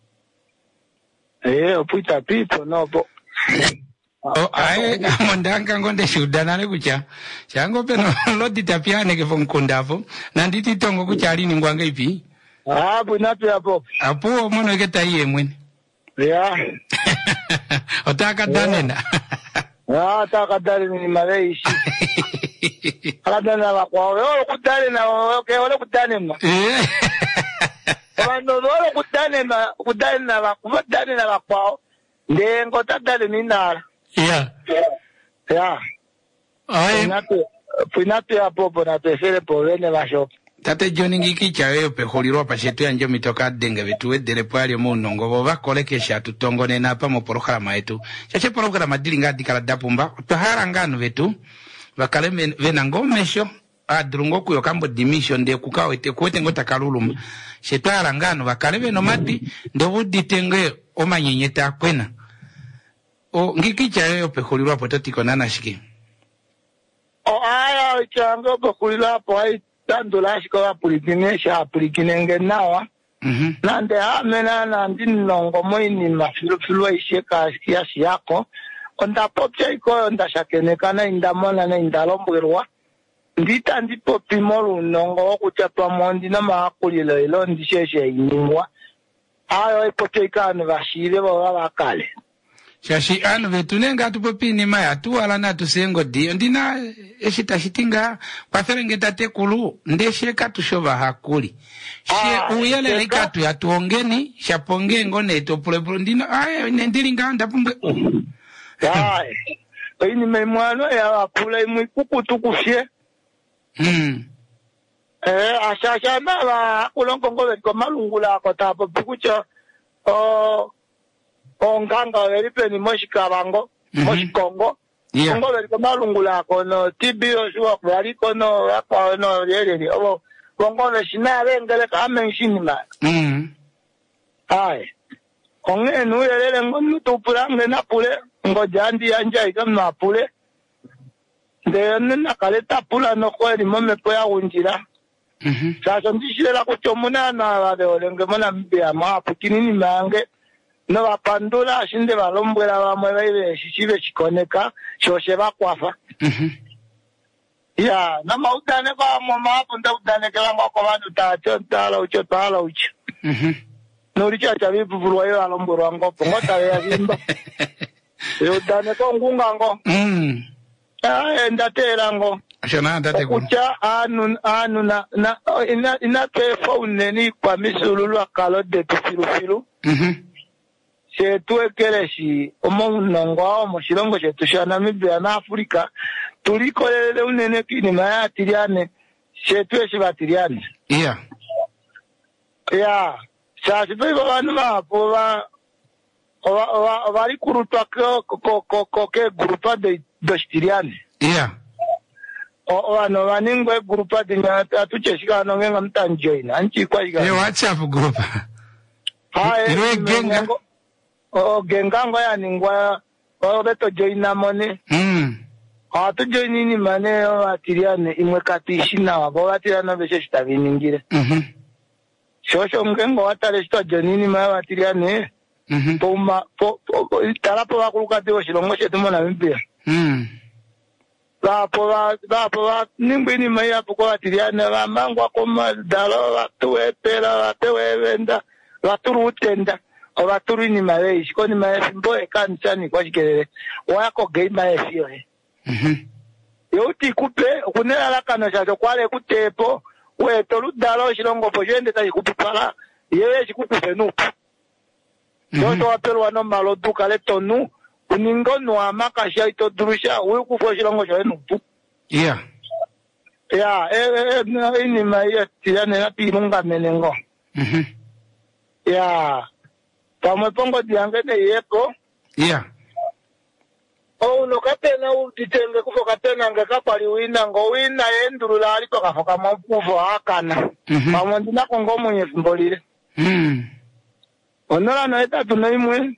Eh, opuita pipo no bo. Oh, ae mondanga ngonde shudana le kucha. Chango peno lodi tapiane ke fonkundavo. Nanditi tongo kuchali ni ngwanga ipi. Ah, bunapi hapo. Apo mono ke taye mwene. Yeah. Otaka danena. Ah, taka dali ni maleishi. Akadana kwa wewe kudali na okay, wale kudani ma. Eh. Bano wale kudani ma, kudani na ba, kudani na ba kwa. Ndengo tadali ni nala. Yeah. Yeah. Ae. Finapi, finapi hapo bona tefere po wene ba shop. Tate John ngiki chawe pe holiro pa shetu ya njo mitoka denga vitu wedere pale muno ngobo bakolekesha tutongone na pa mu programa yetu. Chache programa dili ngadi kala dapumba. Tuhara ngano vetu. Bakale vena ngomesho adrungo kuyo kambo dimission de kukawe te kwete ngota kaluluma. Shetara ngano bakale veno mati ndo ditenge o manyenyeta kwena. O ngiki chawe pe holiro pa totiko nana shiki. O aya chango po kulila po ai tanto la shiko apulikine sha apulikinenge nawa. Mhm. Nande amena na ndinongo moini mafilu filu isheka kiasi yako. Onda popcha iko onda shakene kana indamona na indalombwerwa. Ndita ndipo pimolu nongo kuchatwa mondi na makulilo ilo ndisheshe iningwa. Ayo ipote ikanu vashire wa wakale. Shashi anu vetunenga tupopini maya tuwala na tusengo dio. Ndina eshita shitinga kwa ferengeta tekulu ndesheka tushova hakuli. She Ah, uyele teka. ikatu ya tuongeni shaponge ngone ito pulepule ndina aya nendilinga ndapumbe oh. Ai. Ini memwano ya wakula imu kukutu kufye. Hmm. Eh, ashasha na wa kulongo ngove kwa malungula kwa tapo pikucha o onganga veripeni moshikabango moshikongo ngo veriko malungula kono tibio shuwa kwali kono apa no yeleli obo bongo veshina vengele kama nshinima mhm ai onge nu yelele ngonu tupura ngena pule ngo jandi anja ikamna pule de nna kaleta pula no kweli mome poya unjira mhm sasa ndishira kuchomuna na vale olenge mona mbia mapu kinini mange no bapandula ashinde balombwera bamwe bayibe shishibe chikoneka shoshe bakwafa mhm ya na maudane kwa mama hapo nda udane kala ngoko bantu tacho tala ucho tala ucho mhm no richa chabi buvulwa yo alombwera ngopo ngota ya zimba yo udane ko ngunga ngo mhm ah ndatera ngo shona ndate kuno kucha anu anu na na ina ina telephone ni kwa misululu akalo de tufilufilu mhm shetu ekeleshi omunongo mu shilongo shetu sha Namibia na Afrika tulikolele unene kini mayatiriane shetu eshibatiriane yeah ya sasa bibo banu bapo ba o bari kurutwa ko ko ko ko ke grupa de dostiriane yeah o ano baningwe grupa de nyata tucheshika no ngenga mtanjoina anchi kwa shiga yo WhatsApp group hae iro genga o gengango ya ningwa o beto joina mone mhm ah to joini ni mane o atiriane imwe katishina wabo atirana beshe shitaviningire mhm shosho mgengo watale shito joini ma atiriane mhm poma po tarapo bakuluka dio shilongo shetu mona mpia mhm lapo ba lapo ba ningwini maya poko atiriane ba mangwa koma dalo batwe pera batwe venda baturutenda obaturu ni mare shikoni mare mbo ekanchani kwa shikelele wako game efio mhm yoti kupe kunela la kana chacho kwale kutepo we toludalo shilongo pojende tayi kupipala yeye shikukupe nupu yoto wapelo wano malo duka le tonu uningo no amaka shaito durusha we kufo shilongo sho nupu yeah ya eh eh ini maya tirane na pirunga menengo mhm ya kama pongo diangene yeko yeah oh no kapena utitenge kufo kapena ngakapali wina ngo wina endurula aliko kafoka makuvo akana pamwe ndina kongo munye simbolire mhm onola no etatu no imwe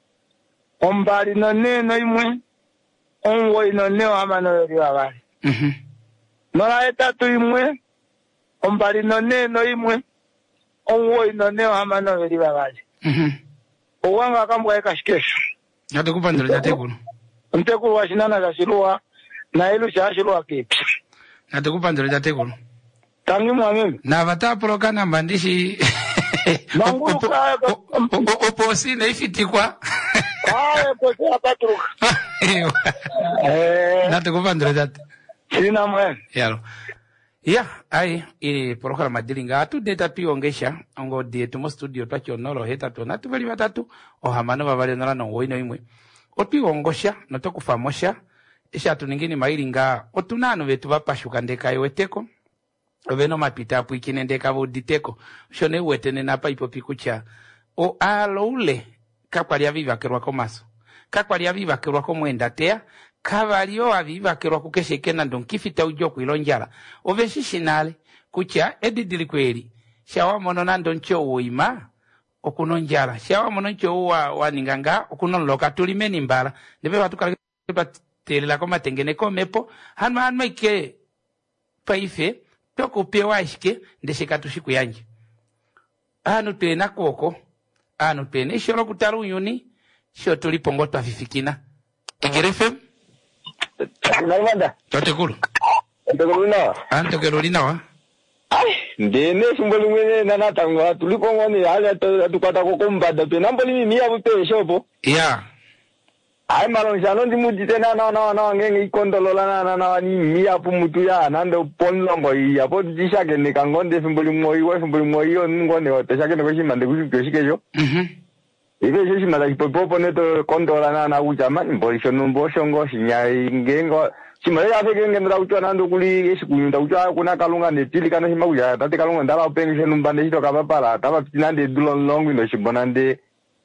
ombali no ne no imwe onwo ino ne amano yori abali mhm nola etatu imwe ombali no ne no imwe onwo ino ne amano yori abali mhm owanga kambwa ekashikesho yate kupandira jate kuno mtekulu wa shinana za shirua na ilu cha shirua kipi yate kupandira jate kuno tangi mwamimi na vatapulo kana mandishi mangulu kaya oposi na ifitikwa kaya posi apatruka eh nate kupandira jate sina mwe yalo ya ai e programa dilinga atu data tuongesha ngo die tumo studio twachyo nolo heta to natu bali batatu o hamano babale nala no woino imwe otuongosha notokufamosha isha tuningini mailinga otunano vetu bapashuka ndeka yeweteko oveno mapita apu ikine ndeka voditeko shone wetene na paipo pikucha o aloule kakwali aviva kerwa komaso kakwali aviva kerwa komwenda tea kavalio aviva kerwa kukeshekena ndonkifita ujo kuilonjala oveshishinale kucha edidili kweli shawa mono nando ncho uima okunonjala shawa mono ncho wa waninganga okunoloka tulimeni mbala nebe watu kale telela koma tengene komepo hanu hanu ike paife toko pewa ishike ndeshika tushiku yanje anu tena koko anu tena isholo kutaru yuni sho tulipongo twafifikina Igerefe naimanda tote kulu ntekulu na anto kerolina wa ai ndene simboli mwene na natangwa tulipongo ni hali tukata kokombada tena mboli mimi ya bupe shopo yeah ai malonjano ndi mudite na na na na ngenge ikondolola na na na ni mia pu mutu ya nando ponlombo ya po dishake ne kangonde simboli moi wa simboli moi on ngone wa teshake ne koshi mande kushi koshi jo mhm ibe jeshi mala ipopo ne to kondola na na ujama mboli shono mbosho ngo shinya ngengo chimale ya feke ngemra utwa nando kuli esikunyunda utwa kuna kalunga ne tili kana hima uya tate kalunga ndala pengi shono mbande hito kabapala taba tinande dulon longu no shibonande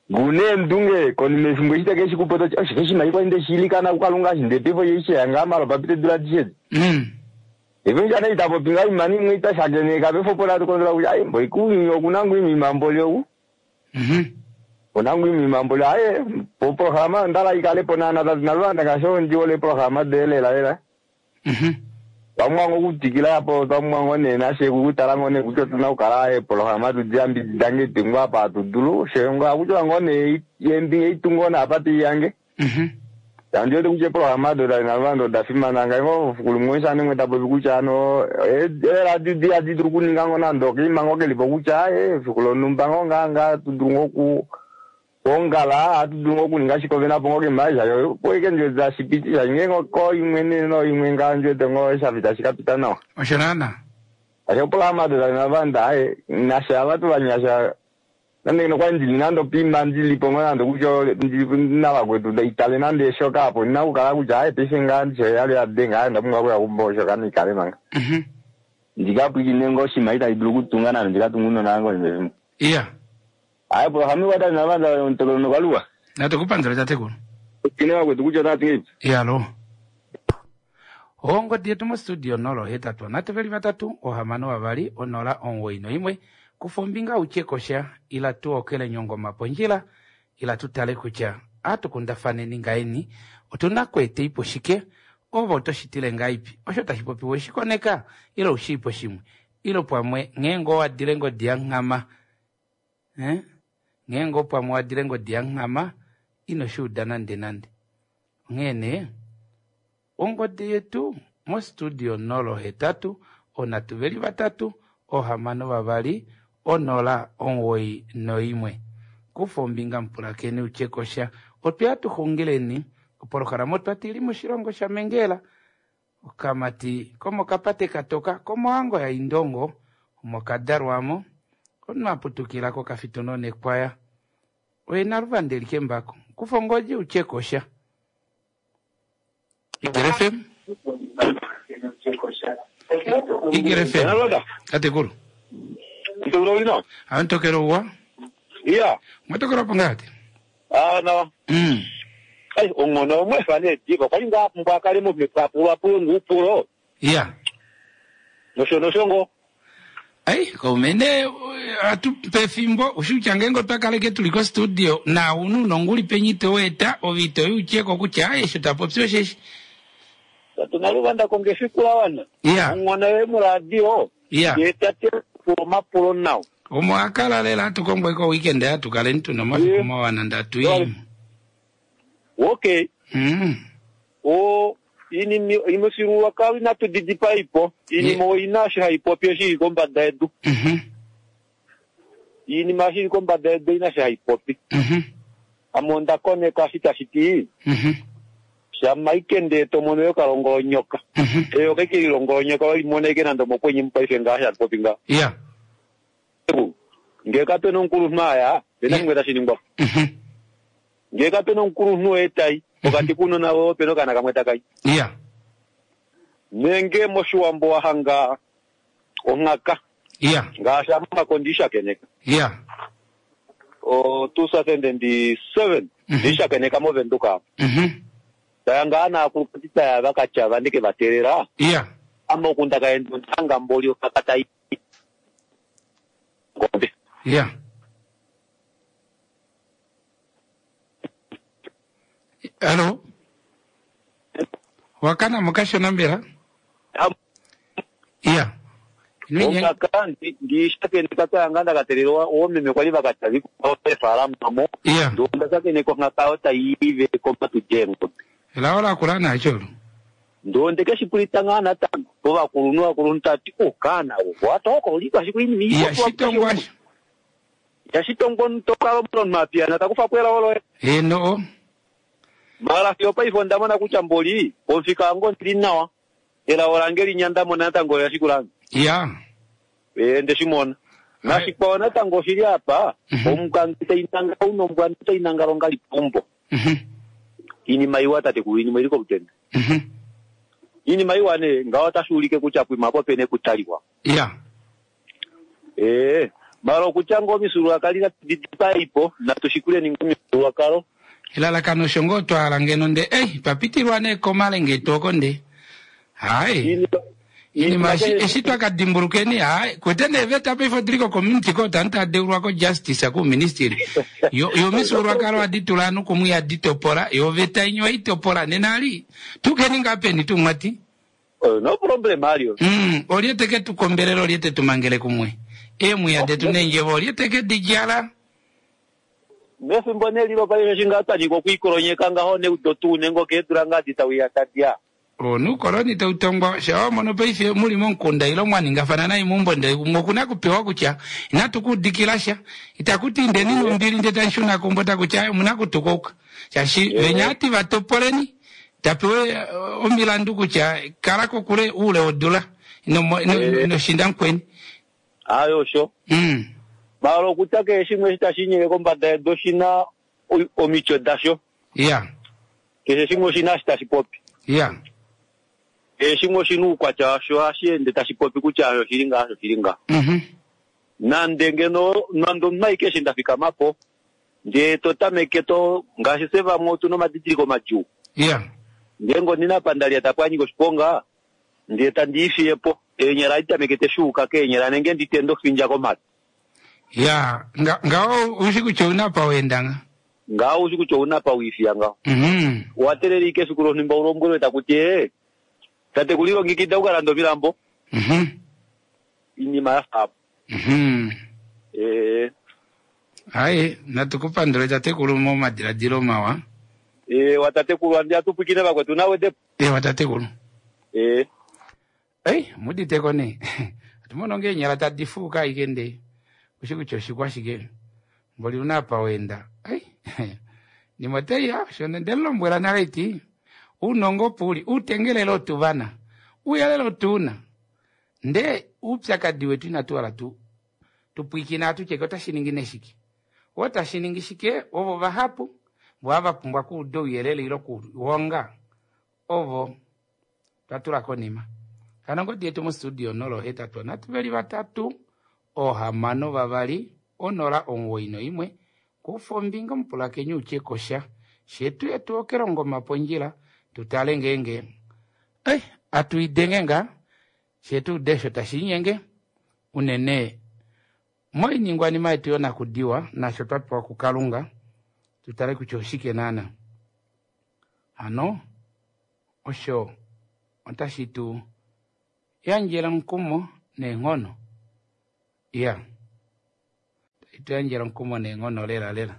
Gune ndunge koni mefungwishita keshi kupota keshi maikwa inde shili kana ukalunga shinde pepo yeshi yanga mara papite dura tishedi. Mm. Even jana itapo pinga imani mwita shagene kabe fopola tukondra kuja ayi mboi kuyo kunangu imi mambole u. Mhm. Kunangu imi mambole aye po programa ndala ikale pona na nalwanda kasho ndiole programa dele la era. Mhm. Bamwango kutikila hapo bamwango nena sheku kutalango ne kucho tuna ukala e programa tu jambi dange tingwa pa tu dulu shenga kucho ngone yembi itungona apati yange. Mhm. Yandio de kuche programa do da nalwando da fima nanga ngo kulumwesa ne ngeta bo kucha no e era di di adi dru kuninga ngona ndo ki mango ke libo kucha e fukulo numbango nganga tu drungo ku Ongala atudungo kuninga shikovena bongo ke maja yo poike ndio za sipiti ya ngengo ko imwene no imwenga ndio dengo shavita shikapita no Oshanana ayo pola madu na banda ai nasha watu wanyasha nande no kwandi nando pimba ndili pongo nando kujo na bagwetu da itale nande shoka hapo na ukala kuja ai pesinga nje yale adenga ndo munga kwa kumbosho kani kale manga Mhm. Ndiga pigi nengo shimaita idrugu tungana ndiga tunguno nango nimezima Iya ai po hami wada na banda ntolo no kalua Natukupanzira tatekulu kinewa kwetu kuja tati Iya lo Ongo dietu mu studio nolo hetatu nateveli batatu ohamano wabali onola onwoino imwe kufombinga uchekosha ila tu okele nyongo maponjila ila tutale kucha atu kundafane ningaini otuna kwete ipo shike obo otoshitile ngaipi osho tahipopi weshikoneka ilo ushipo shimwe ilo pamwe ngengo wa direngo diangama eh ngengo pamwe wa direngo diangama ino shuda nande nande ngene ongo dietu mo studio nolo hetatu onatuveli batatu ohamano babali onola onwoi noimwe kufombinga mpulakeni uchekosha otya tuhungileni kuporokaramo twatili mushirongo sha Mengela ukamati komo kapate katoka komo ango ya indongo mokadarwamo onaputukilako kafitonone kwaya wena ruvandelike mbako kufongoji uchekosha Igere F M Igere F M Katekulu Ndurolino Antokero wa Iya Mwatokero pangati Ah no Mm Ai ongono mwe fane digo kalinga mbwa kale mu mipapu wapu ngupuro Iya Nosho nosho ngo Ai komene atu pefimbo ushuchangengo takaleke tuliko studio na unu nonguli penyito weta ovito yucheko kucha aye shutapopsio sheshi tunalubanda kongefikula wana Iya ngona we mu radio Iya yetate ku mapuro now Omo akala lela tukongwe ko weekend ya tukalentu no mafuma wana ndatu yi Okay Mm o ini imo siru wakawi na tu didipa ipo ini Yeah. mo inasha ipo pieshi ikomba dedu Mhm ini mashi ikomba dedu inasha ipo pi Mhm amonda kone kasita siti Mhm Shama ikende tomono yo kalongo nyoka. Mhm Eyo keki longo nyoka wa imone ke nando mo kwenye mpa ifenga ya popinga. Iya Ngeka peno nkuru maya bena Yeah. ngweta shiningwa. Mhm Ngeka peno nkuru no etai okati kuno na wo peno kana kamweta kai. Iya Nenge moshuambo wa hanga ongaka Iya ngasha makondisha keneka. Iya O two thousand seven Mhm. disha keneka mo venduka. Mhm Dayangana akukutita ya bakacha bandike baterera. Iya Amo kundaka endo tanga mboli okatai. Ngombe. Iya Hello Wakana mukasho nambira Iya Nwenye Kandi ngishake nikata nganda katerero o meme kwali bakatabi ko fara mamo Iya ndo ndasake ne ko ngata ota yive ko matujengo Ela wala kulana achoro ndo ndeke shipulitanga na tango ko bakulunwa kulunta tiko kana wo watoko ulipa siku ini mimi Iya shitongwashi ya shitongo ntoka mron mapia na takufa kwela wolo Eh no mara kyo pa ifonda mana kuchamboli konfika ngo ndinawa ela orangeli nyanda mona tango ya shikulanga Iya eh ndeshimona na shikona tango shiri hapa omukangita inanga uno mbwanita inanga ronga lipombo Mhm ini maiwa tate ku ini maiko kutenda Mhm ini maiwa ne ngawa tashulike kuchapwi mapo pene kutaliwa Iya eh Baro kuchango misuru akalina dipa ipo na tushikule ni misuru akalo. Ilala kano shongo to alangeno nde eh papiti rwane komale ngetoko nde. Hai. Ini mashi eshitwa kadimburukeni hai kwetende veta pe fodriko community ko tanta de urwako justice ku ministry. Yo yo misuru akalo aditulanu kumu ya ditopora yo veta inyo itopora nenali. Tukeni ngapeni tumati. Uh, no problem Mario. Mm, oriete ke tukombelero oriete tumangele kumwe. Emu ya detu nenje oriete ke dijala. Nesi mboneli lo pale shinga tani ko kuikoronyeka ngaho ne udotu nengo ke turanga ditawiya tatia. Oh nu koroni ta utongo shawa mono paife muri monkonda ilo mwani ngafana nayi mumbonde ngokuna kupewa kucha inatukuddikilasha itakuti ndeni ndiri ndeta nshuna kumbota kucha munakutukoka. Chashi yeah. Venyati vatopoleni tapewe uh, omilandu kucha karako kule ule odula ino ino, ino, ino shinda nkweni. Ayo sho. Mm. Baro kutake shimwe shitashinye komba da doshina omicho dasho. Yeah. Kese shimwe shina shitasipopi. Yeah. E shimwe shinu kwa chasho ashiende tashipopi kuchayo shiringa asho shiringa. Mhm. Nandengeno nando naike shindafika mapo. Nje totameke to ngashiseva motu no maditiriko machu. Yeah. Ngengo nina pandalia tapwanyi kosponga. Nje tandifi yepo. E nyera ita mekete shuka ke nyera nenge nditendo finja komati. Ya, nga ngao usiku chona pa wendanga. Ngao usiku chona pa wifi yanga. Mhm. Watereri ke sukuro nimba urongoro etakutie. Tate kuliro ngikida ukarando milambo. Mhm. Ini maaf. Mhm. Eh. Ai, natukupa ndole tate kulumo madira dilo mawa. Eh, watate kulandia tupikine bakwe tunawe de. Eh, watate kulu. Eh. Eh, mudi teko ne. Atumono nge nyala tadifuka ikende. Usiku choshikwa shige. Mboli unapa wenda. Ai. Ni mateya shone ndelo mbwela naleti. Unongo puli utengele lo tubana. Uyale lo tuna. Nde upya kadiwe tuna tuwala tu. Tupuikina tu chekota shiningine shiki. Wata shiningi shike ovo vahapu. Bwava pumbwa kudo yelele ilo kuwonga. Ovo. Tatula konima. Kanango dietu mu studio nolo heta to natubeli batatu. Oha mano babali onora onwoino imwe kufombinga mpula kenyu chekosha shetu yetu okerongo maponjila tutalengenge eh atuidengenga shetu desho tashinyenge unene moi ningwani maitu yona kudiwa na shotatu wa kukalunga tutale kuchoshike nana ano osho ontashitu yanjela mkumo ne ngono. Yeah. Itu anjira nkumo ne ngono lela lela.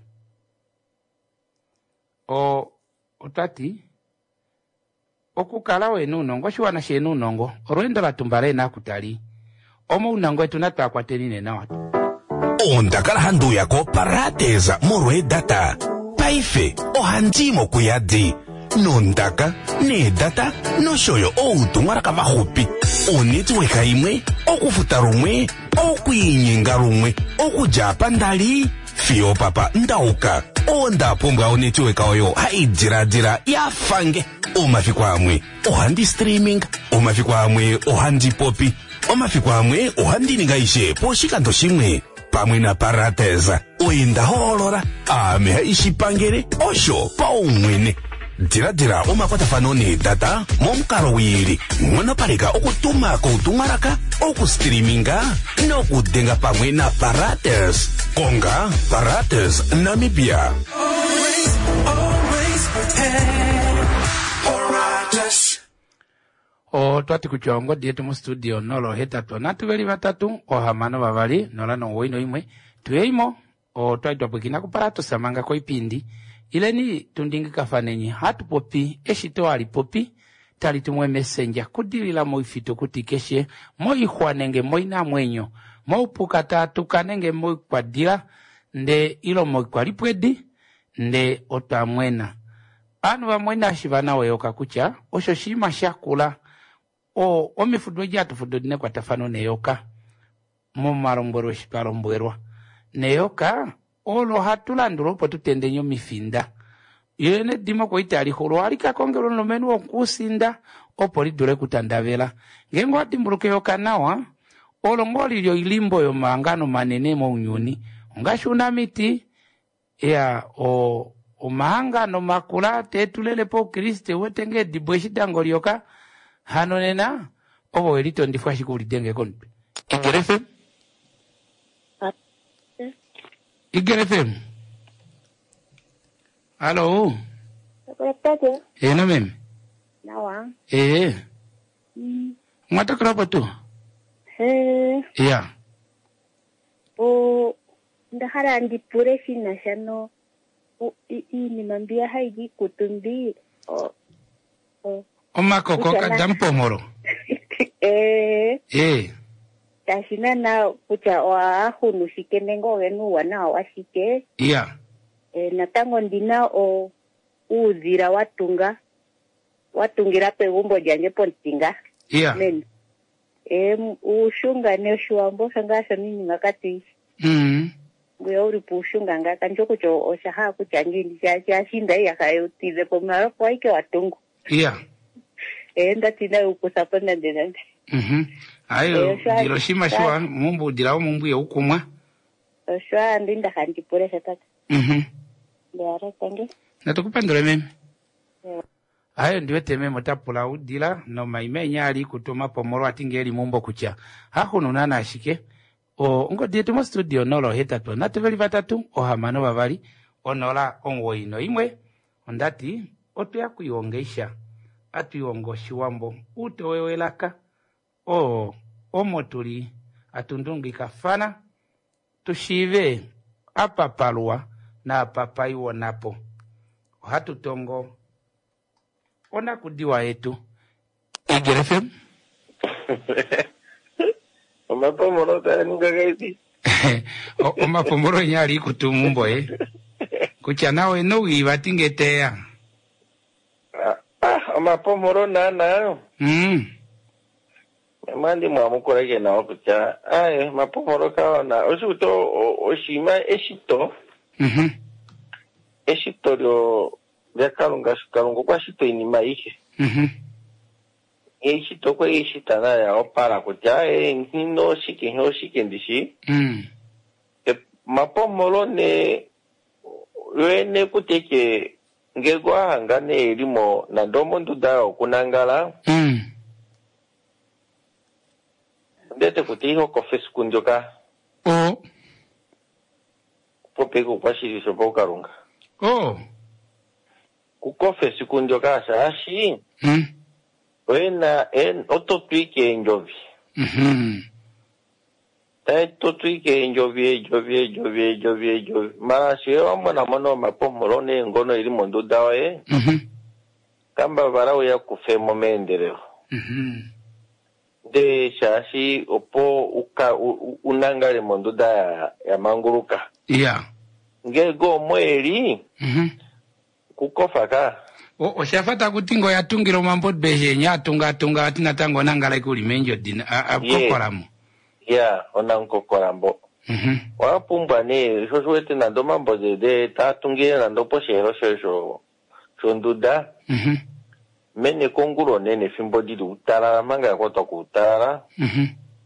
O otati okukala we nunongo shiwana she nunongo orwendo la tumbale na kutali. Omo unango etunata kwa tenine na watu. Onda kala handu yako parateza morwe data. Paife ohanjimo kuyadi. Nondaka ne data no shoyo o utumara kama hupi. Oneti weka imwe okufuta rumwe okuinyenga rumwe okujapa ndali fio papa ndauka onda pombwa oneti weka oyo haidira dira yafange omafikwa amwe ohandi streaming omafikwa amwe ohandi popi omafikwa amwe ohandi ningaishe poshika ndoshimwe pamwe na parateza oinda holora ameha ishipangere osho pa umwene dira dira omakwata fanone data momkaro wili mwana pareka okutuma kutumaraka okustreaminga nokudenga pamwe na Parates konga Parates Namibia. Always, always prepare Parates. O twati kuchongo dietu mu studio nolo heta to natubeli batatu ohamano babali nola no woino imwe tueimo o twati topikina kuparato samanga ko ipindi ile ni tundingi kafanenyi hatu popi eshito ali popi tali tumwe messenger kudilila mo ifito kutikeshe mo ihwanenge mo ina mwenyo mo upukata tukanenge mo kwadila nde ilo mo kwalipwedi nde otamwena anu bamwena shivana weyoka kucha osho shima shakula o omifudo jatu fudo dine kwa tafano neyoka mo maromboro shiparomberwa neyoka olo hatulanduro po tutende nyo mifinda yene dimo ko itali horo alika kongero no menu okusinda opoli dure kutandavela ngengo atimburuke yokanawa olongoli lyo ilimbo yo mangano manene mo unyuni ngashuna miti ya o o mahangano makula tetulele po Kriste wetenge dibweshitango lyoka hano nena obo elito ndifwa shikulidenge konpe Igerefe Igerefe Hello Kuletate Eh na meme Nawa Eh Mm Mwata krapa tu Eh Ya O ndahara ndipure shina shano o i nimambia haiji kutumbi o o Omako koka dampomoro Eh Eh Tashina na kucha wa hunu shike nengo wenu wana wa shike Ya eh natango ndina o uzira watunga watungira pegumbo janje pontinga Ya men eh ushunga ne shuambo sangasha nini ngakati Mm Gwe uri pushunga ngaka njoko cho oshaha kuchangini cha cha shinda ya kayo tize pomara kwa ike watungu Ya eh ndatina ukusapana ndena Mhm ayo Hiroshima shwa mumbu dirao mumbu ya ukumwa shwa ndinda kandi pore setata Mhm Ndara tange Natukupandole meme Ayo ndiwe teme mutapula udila no maimenya ali kutuma pomoro atingeli mumbo kucha hakuno nana ashike o ngo dietu mo studio nolo hetatu nateveli batatu o hamano babali onola onwoino imwe ondati otya kuyongeisha atuyongoshi wambo utowewelaka o omotuli atundungika fana tushive apapalwa na papaiwo napo hatutongo ona kudiwa yetu Igerefe Omapomoro tani ngagaiti Omapomoro nyali kutumumbo eh kucha nawe no wibatingetea Ah omapomoro nana Mm Mandi mwamukorege nawo kucha aye mapomoro kaona oshuto oshima eshito Mhm eshito lyo byakalunga shukalunga kwa shito inima ihe Mhm eshito kwa eshita na ya opara kucha eh nkino shike nyo shike ndishi Mm mapomoro ne wene kuteke ngegwa hangane elimo na ndomo nduda okunangala Mm ndete kutiho kofesi kunjoka O popeko kwa shirisho pokarunga Oh kukofesi kunjoka shashi Mm wena en ototwike enjovi Mhm Taito twike enjovi enjovi enjovi enjovi enjovi mara shiwa mwana mwana mapomoro ne ngono ili mundu dawe Mhm kamba barao ya kufemo mendereo Mhm de shashi opo uka unangale mundu da ya manguruka Ya ngego mweli Mhm kukofa ka o oshafata kutingo yatungiro mambo beje nyatunga tunga atina tango nangala kuli menjo dina akokoramo ya ona nkokorambo Mhm wapumbwa ne shoswete na ndo mambo de tatungira na ndo poshero shosho shonduda Mhm mene konguro nene fimbo didi utarara manga kota kutarara Mhm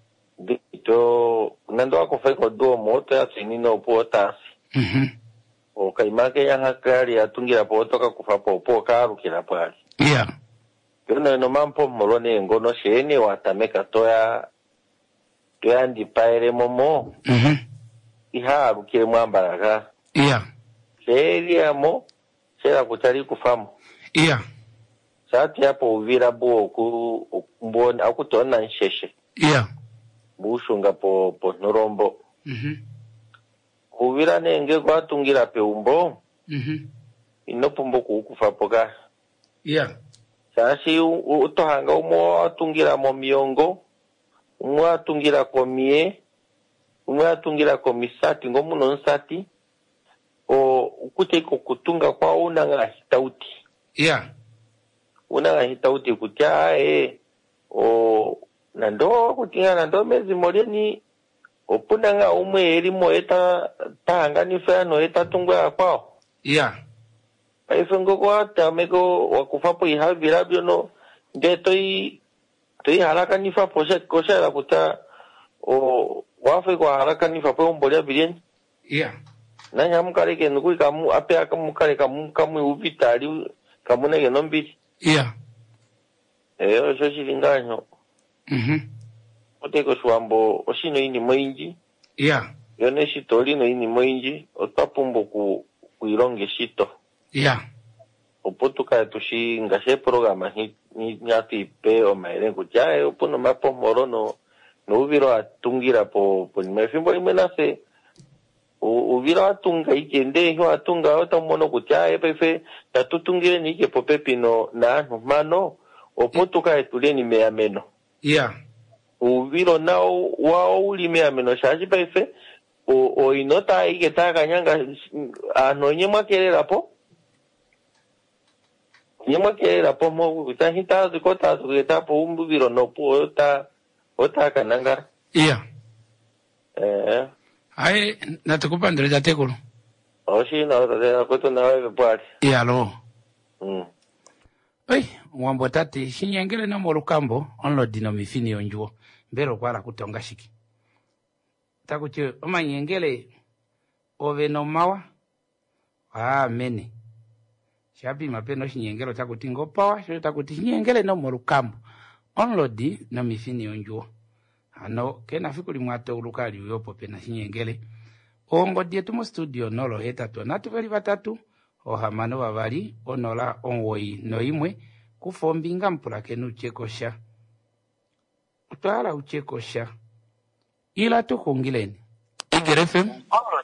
dito nando akofeko do moto ya sinino potasi Mhm o kaimake ya hakari atungira potoka kufa popo karu kila pali Ya yono no mampo molone ngono shene watameka toya toya ndipaere momo Mhm iharu kile mwambaraka Ya sheri amo shera kutari kufamu Ya sati hapo uvira buo ku mbona akutona nsheshe Ya bushunga po po norombo Mhm uvira nenge kwatungira peumbo Mhm inopumbo kukufa poka Ya sashi utohanga umo atungira mo miongo umwe atungira ko mie umwe atungira ko misati ngo muno nsati o ukuteko kutunga kwa unanga hitauti Ya unanga hitauti kutya e o nando kutinga nando mezi moleni opunanga umwe elimo eta tahanga nifano eta tungwa kwao Ya paifungo kwa tameko wakufapo ihavira byono nde toi toi haraka nifa posha kosha la kuta o wafe kwa haraka ni fape umbolia bilieni. Yeah. Na nyamukale ke nukui kamu ape akamukale kamu kamu ubitali kamu nege nombili. Yeah. Eh, oso chilinganyo. Mhm. Oteko swambo osino ini mwinji. Yeah. Yone shitoli no ini mwinji otapumbo ku kuironge shito. Yeah. Oputuka tushi ngashe programa hi ni nyati pe o maire kujae opuno mapo moro no no ubiro atungira po po mefimbo imenase o ubiro atunga ikende hiyo atunga ota mono kujae pefe tatutungire ni ke popepino na mano oputuka etule ni mea meno. Yeah. Ubiro nao wao ulimea meno shaji pefe o o inota iketa kanyanga anonye makerera po nyama ke la pomo utahita zikota ziketa po umbiro no po ota ota kanangara. Yeah. Eh. Ai natukupa ndreja tekulu. Oshi na ota koto na wewe pwati. Yeah lo. Mm. Oi, wambo tati shinyengele no morukambo onlo dino mifini onjuo. Mbero kwala kutonga shiki. Takuche oma nyengele ove no mawa. Ah mene. Shapi mapeno shinyengelo takuti ngopawa, shio takuti shinyengele no morukambo. Onlodi no mifini onjuo. Ano, kena fikuli mwate ulukali uyopo pena shinyengele. Ongo dietu mo studio nolo heta tu. Natu veli vatatu, ohamano wavali, onola onwoi no imwe, kufombinga mpula kenu uchekosha. Utwala uchekosha. Ila tu kungileni. Igere F M.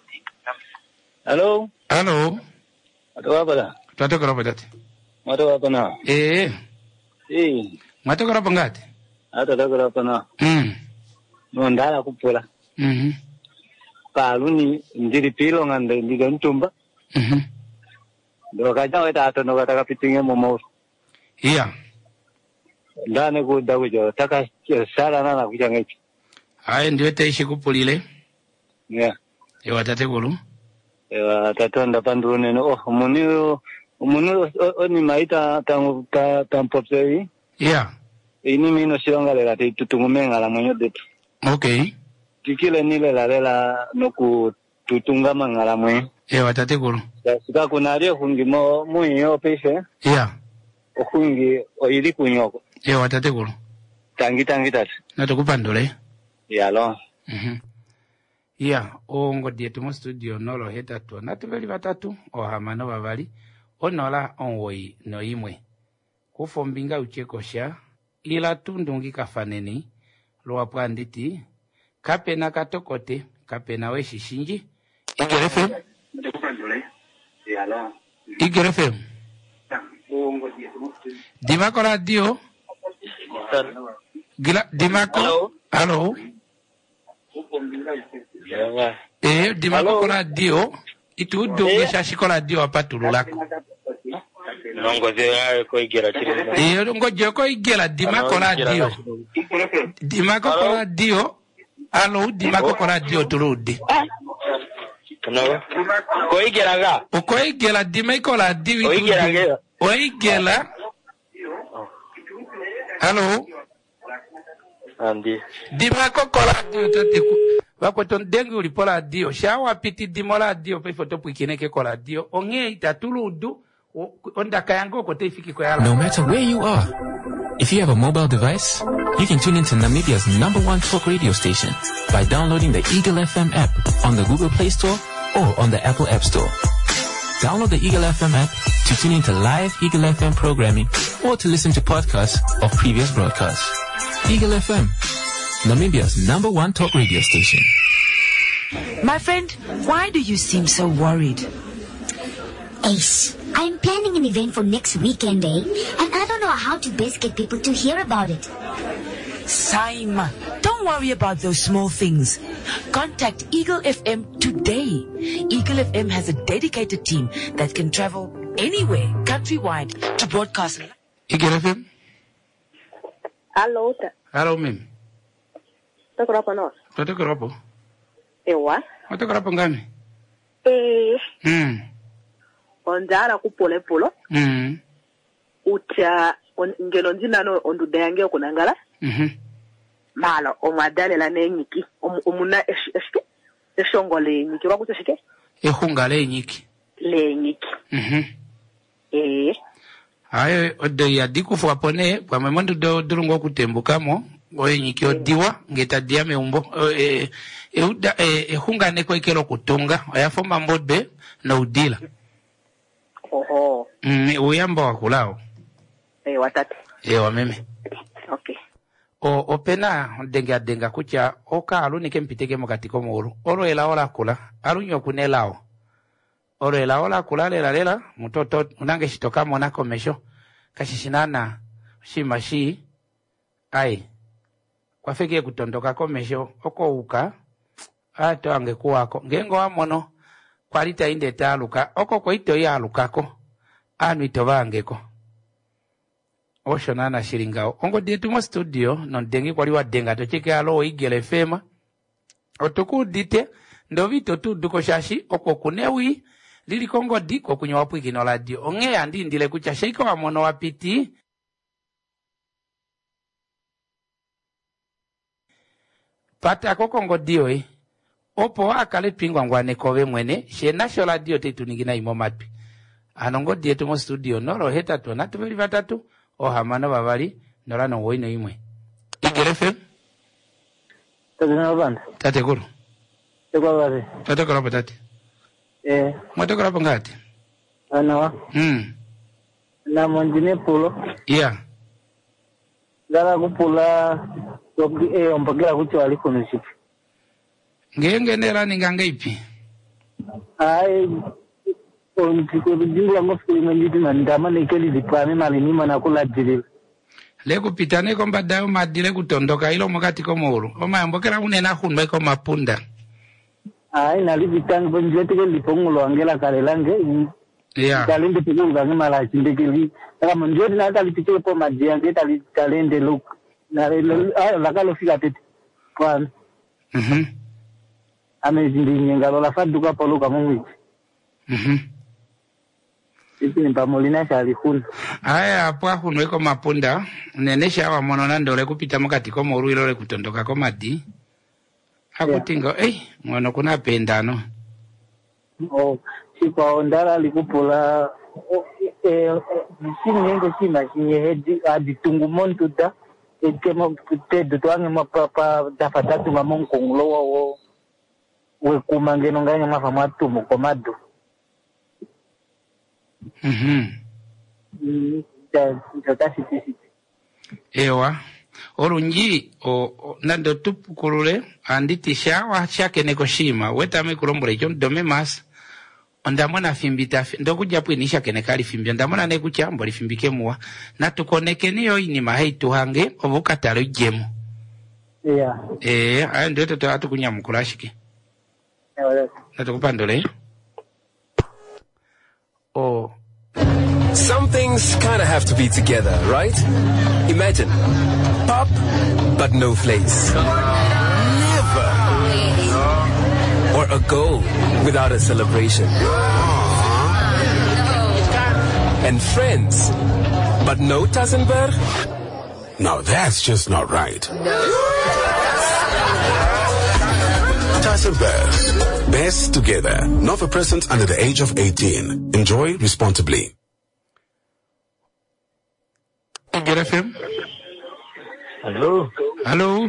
Hello. Hello. Ato wapala. Tuato koropo dati. Mato wapana. Eh. Eh. Mato koropo ngati. Ato koropo na. Mm. Nondala kupula. Mhm. Kaluni ndiri pilo ngande ndiga ntumba. Mhm. Doka jawe tato no kata kapitinge momo. Iya. Ndane ku dawo jo taka sala na na kujange. Ai ndio taishi kupulile. Yeah. Ewa tate kulu. Ewa tatonda pandune no oh muni muni oni maita tangu ta tampopsei. Yeah. Ini mino shiranga la te tutungumenga la mwenyo detu. Okay. Kikile nile la lela no ku tutunga mangala mwe. Ewa tate kulu. Sika kunario kungi mo muyo pese. Yeah. Okungi oiri kunyoko. Ewa tate kulu. Tangi tangi tatu. Natukupandole. Yeah lo. Mhm. Yeah, ongo dietu mo studio nolo heta tu. Natuveli vatatu, ohamano wavali, onola onwoi no imwe. Kufombinga uchekosha, ila tundungi kafaneni, loa pwanditi, kapena katokote, kapena we shishinji. Igere F M. Yeah lo. Igere F M. Dimako radio. Gila, Dimako. Hello. Hello. Yeah. Eh, Dimako radio. Itu dungi shashiko radio apatululako. Nongo zera ko igera chiri. Eh, nongo joko igera Dimako radio. Dimako radio. Hello, Dimako radio tuludi. No. Ko igera ga. Ko igera Dimako radio. Ko igera ga. Ko igera. Hello. Andi. Dimako radio tateku. Wako tondengi ulipola dio. Shawa piti dimola dio. Pe foto puikineke kola dio. Onge itatuludu. Onda kayango kote ifiki kwa yala. No matter where you are, if you have a mobile device, you can tune into Namibia's number one talk radio station by downloading the Eagle F M app on the Google Play Store or on the Apple App Store. Download the Eagle F M app to tune into live Eagle F M programming or to listen to podcasts of previous broadcasts. Eagle F M, Namibia's number one talk radio station. My friend, why do you seem so worried? Ace, I'm planning an event for next weekend, eh? And I don't know how to best get people to hear about it. Saima, don't worry about those small things. Contact Eagle F M today. Eagle F M has a dedicated team that can travel anywhere, countrywide, to broadcast. Eagle F M? Hello. Hello, ma'am. Tokoropo no. Tokoropo? Ewa. Tokoropo ngami? Eh. Hmm. Onjara kupole polo. Hmm. Ucha on ngelo njina no ondudeyange okunangala. Mhm. mala omwadale la nenyiki omuna eshike eshongo lenyiki wakuthi shike ehunga lenyiki lenyiki mhm eh ayo ode ya dikufu apone kwa memondo do durungo kutembukamo oyenyiki odiwa ngeta diame umbo eh euda ehunga neko ikelo kutunga oyafoma mbodbe na udila oho mm uyamba wakulao eh watatu eh wa meme okay o opena denga denga kucha oka alunike mpiteke mokati ko muru oro ela ola kula alunyo kunelao oro ela ola kula lela lela mutoto unange shitoka mona komesho kashishinana shimashi ai kwa feke kutondoka komesho oko uka ato angekuwako ngengo wamono kwalita inde taluka oko ko ito ya lukako anu ito bangeko oshona na shiringao ongo dietu mo studio non dengi kwali wa denga to cheke alo igele fema otoku dite ndo vito tu duko shashi oko kunewi lili kongo diko kunyo wapwiki no radio onge andi ndile kucha sheiko wa mono wapiti pata koko ngo dio eh opo akale pingwa ngwane kowe mwene she national dio tetu ningina imo mapi anongo dietu mo studio noro heta to natu beli batatu o hamana babali nora no woino imwe Igele F M Tate na banda tate kuru Tekwa bale tate kuru patati eh mwato kuru pangati ana mm na monjine pulo yeah dala kupula toki eh ompagela kuchwali kuniship ngenge nera ningange ipi ai on tiko bijinga ngofuli manjiti na ndama nekeli dipame malini mana kula jili le kupitane komba dayo madile kutondoka ilo mokati ko muru oma mbokera unena hunwe ko mapunda ai nali bitang bonjete ke lipongulo angela kalelange yeah kalende pikunga ngimala chindekeli kama njoti na kali piche po maji ange tali kalende look na la kalo fika tete kwa mhm ame zindinye ngalo la faduka polo kama mwi mhm iti ni pamolina shali kun aya apwa hunwe ko mapunda nenesha wa monona ndole kupita mokati ko muru ilo le kutondoka ko madi akutingo yeah. Eh mwana kuna pendano oh sipa ondara likupula eh sinyengo sima sinye aditungu montuda ekemo tedo twange mapapa dafatatu ngamonkongulo wo we kumangeno nganya mafa mwatu mukomado mhm mm ja jatasi tisi ewa orunji o nando tupukulule anditi shawa chake nekoshima wetame kulombole jon dome mas ondamona fimbita ndokuja pwinisha kenekali fimbyo ndamona nekucha mboli fimbike muwa natukoneke niyo inima heitu hange obukatalo jemu yeah eh ayo ndio toto atukunya mukulashike yeah natukupandole oh some things kind of have to be together, right? Imagine pop but no flakes, Never. or a goal without a celebration, and friends but no Tassenberg. Now that's just not right. Tassenberg, best together. Not for persons under the age of eighteen. Enjoy responsibly. Igele F M. Hello. Hello.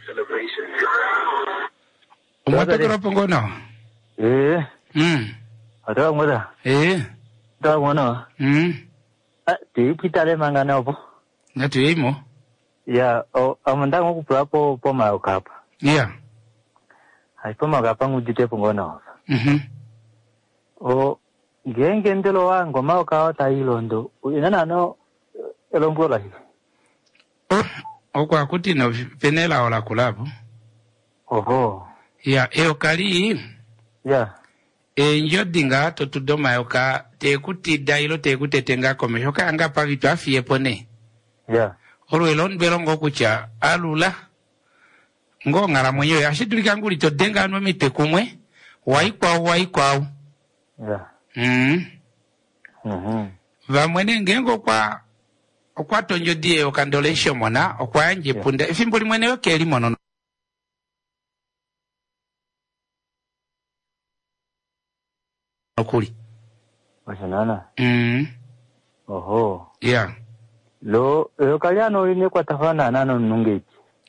Umata kura pongono. Eh. Mm. Ada ngoda. Eh. Da ngono. Mm. Ah, ti pitale mangana opo. Natu imo. Ya, o amanda ngokupula po po maokapa. Yeah. Hai po magapa ngudite pongono. Mhm. O genge ndelo wango maoka tailondo. Inana no elombola hi. Oh, okwa kuti no penela ola kulapo. Oho. Ya, eo kali. Ya. E njodinga to tudoma yoka te kuti dailo te kuti tenga kome yoka anga pa vitu afie pone. Ya. Oro elon belongo kucha alula. Ngo ngara mwenyewe ashidulika nguli to denga anwe mite kumwe. Waikwa waikwa. Ya. Mm. Mhm. Va mwene ngengo kwa okwato njodie okandolesho mona okwanje punda efimbo limwene yoke elimo nono okuli Washanana. mm Oho. Yeah. Lo yo kaliano ine kwa tafana nano nungechi.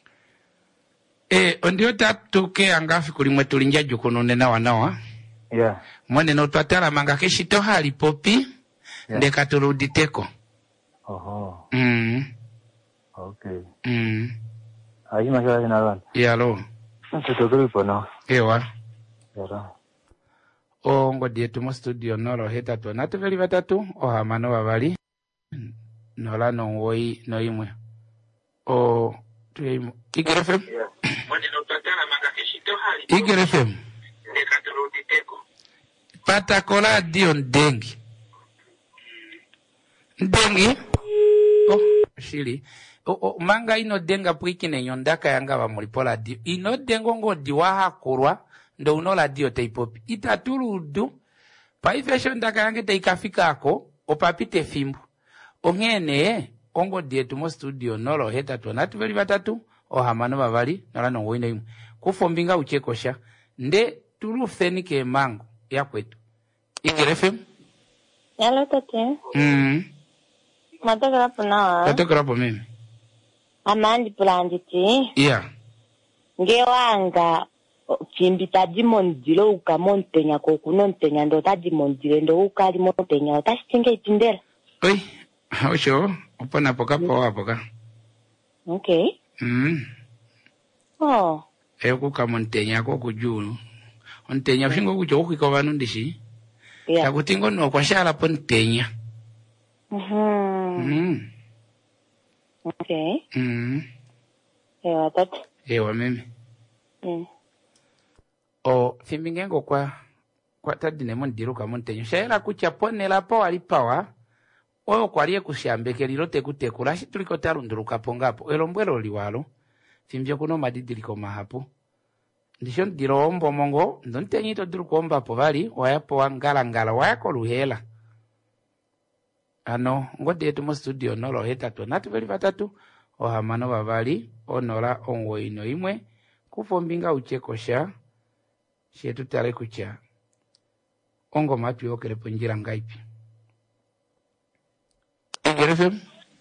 Eh ondio tatuke angafi kulimwe tulinja jukuno nena wanawa. Yeah. Mwene no twatala manga keshito hali popi yeah. Ndeka turuditeko. Oho. Mm. Okay. Mm. Ayi mashala nalwan. Yeah lo. Tutokuri pono. Ewa. Yara. O ngodi yetu mu studio nolo heta to natu veli batatu o hamano babali nola no woi no imwe o tuimu igrefem mwene no tatana manga keshito hali igrefem ndeka turuditeko pata kola dion dengi dengi oh shili o, o manga ino denga puikine nyondaka yanga ba mulipola di ino dengo ngodi waha kurwa ndo unola dio teipopi itaturudu paifesho ndaka yange teikafikako opapite fimbu ongene ongo dietu mo studio nolo heta to natu veli batatu o hamano babali nola no wina imwe kufombinga uchekosha nde turufeni ke mango ya kwetu igerefem yalo tate mm mataka hapo na tatokera hapo mimi amandi planjiti yeah ngewanga chimbita dimondilo ukamontenya ko kunontenya ndo tadimondile ndo ukali montenya utashtinge itindela oi osho upona poka po apoka okay mm oh e kukamontenya ko kujulu ontenya shingo kujo kuko banu ndishi yeah takutingo no kwashala pontenya mhm mm okay mm ewa tatu ewa mimi mm o fimbingengo kwa kwa tadine mondiru kamontenyo shaela kucha ponela po alipawa oyo kwalie kushambeke lilote kutekula shi tuliko tarunduruka pongapo elombwelo liwalo fimbyo kuno madidiliko mahapo ndisho ndiro ombo mongo ndontenyito diruko omba po bali wayapo wangala ngala wayako luhela ano ngode yetu mo studio nolo heta to natu veli batatu o hamano babali onola onwo ino imwe kufombinga uchekosha shetu tare kucha ongo mapi okere ponjira ngaipi Gerefem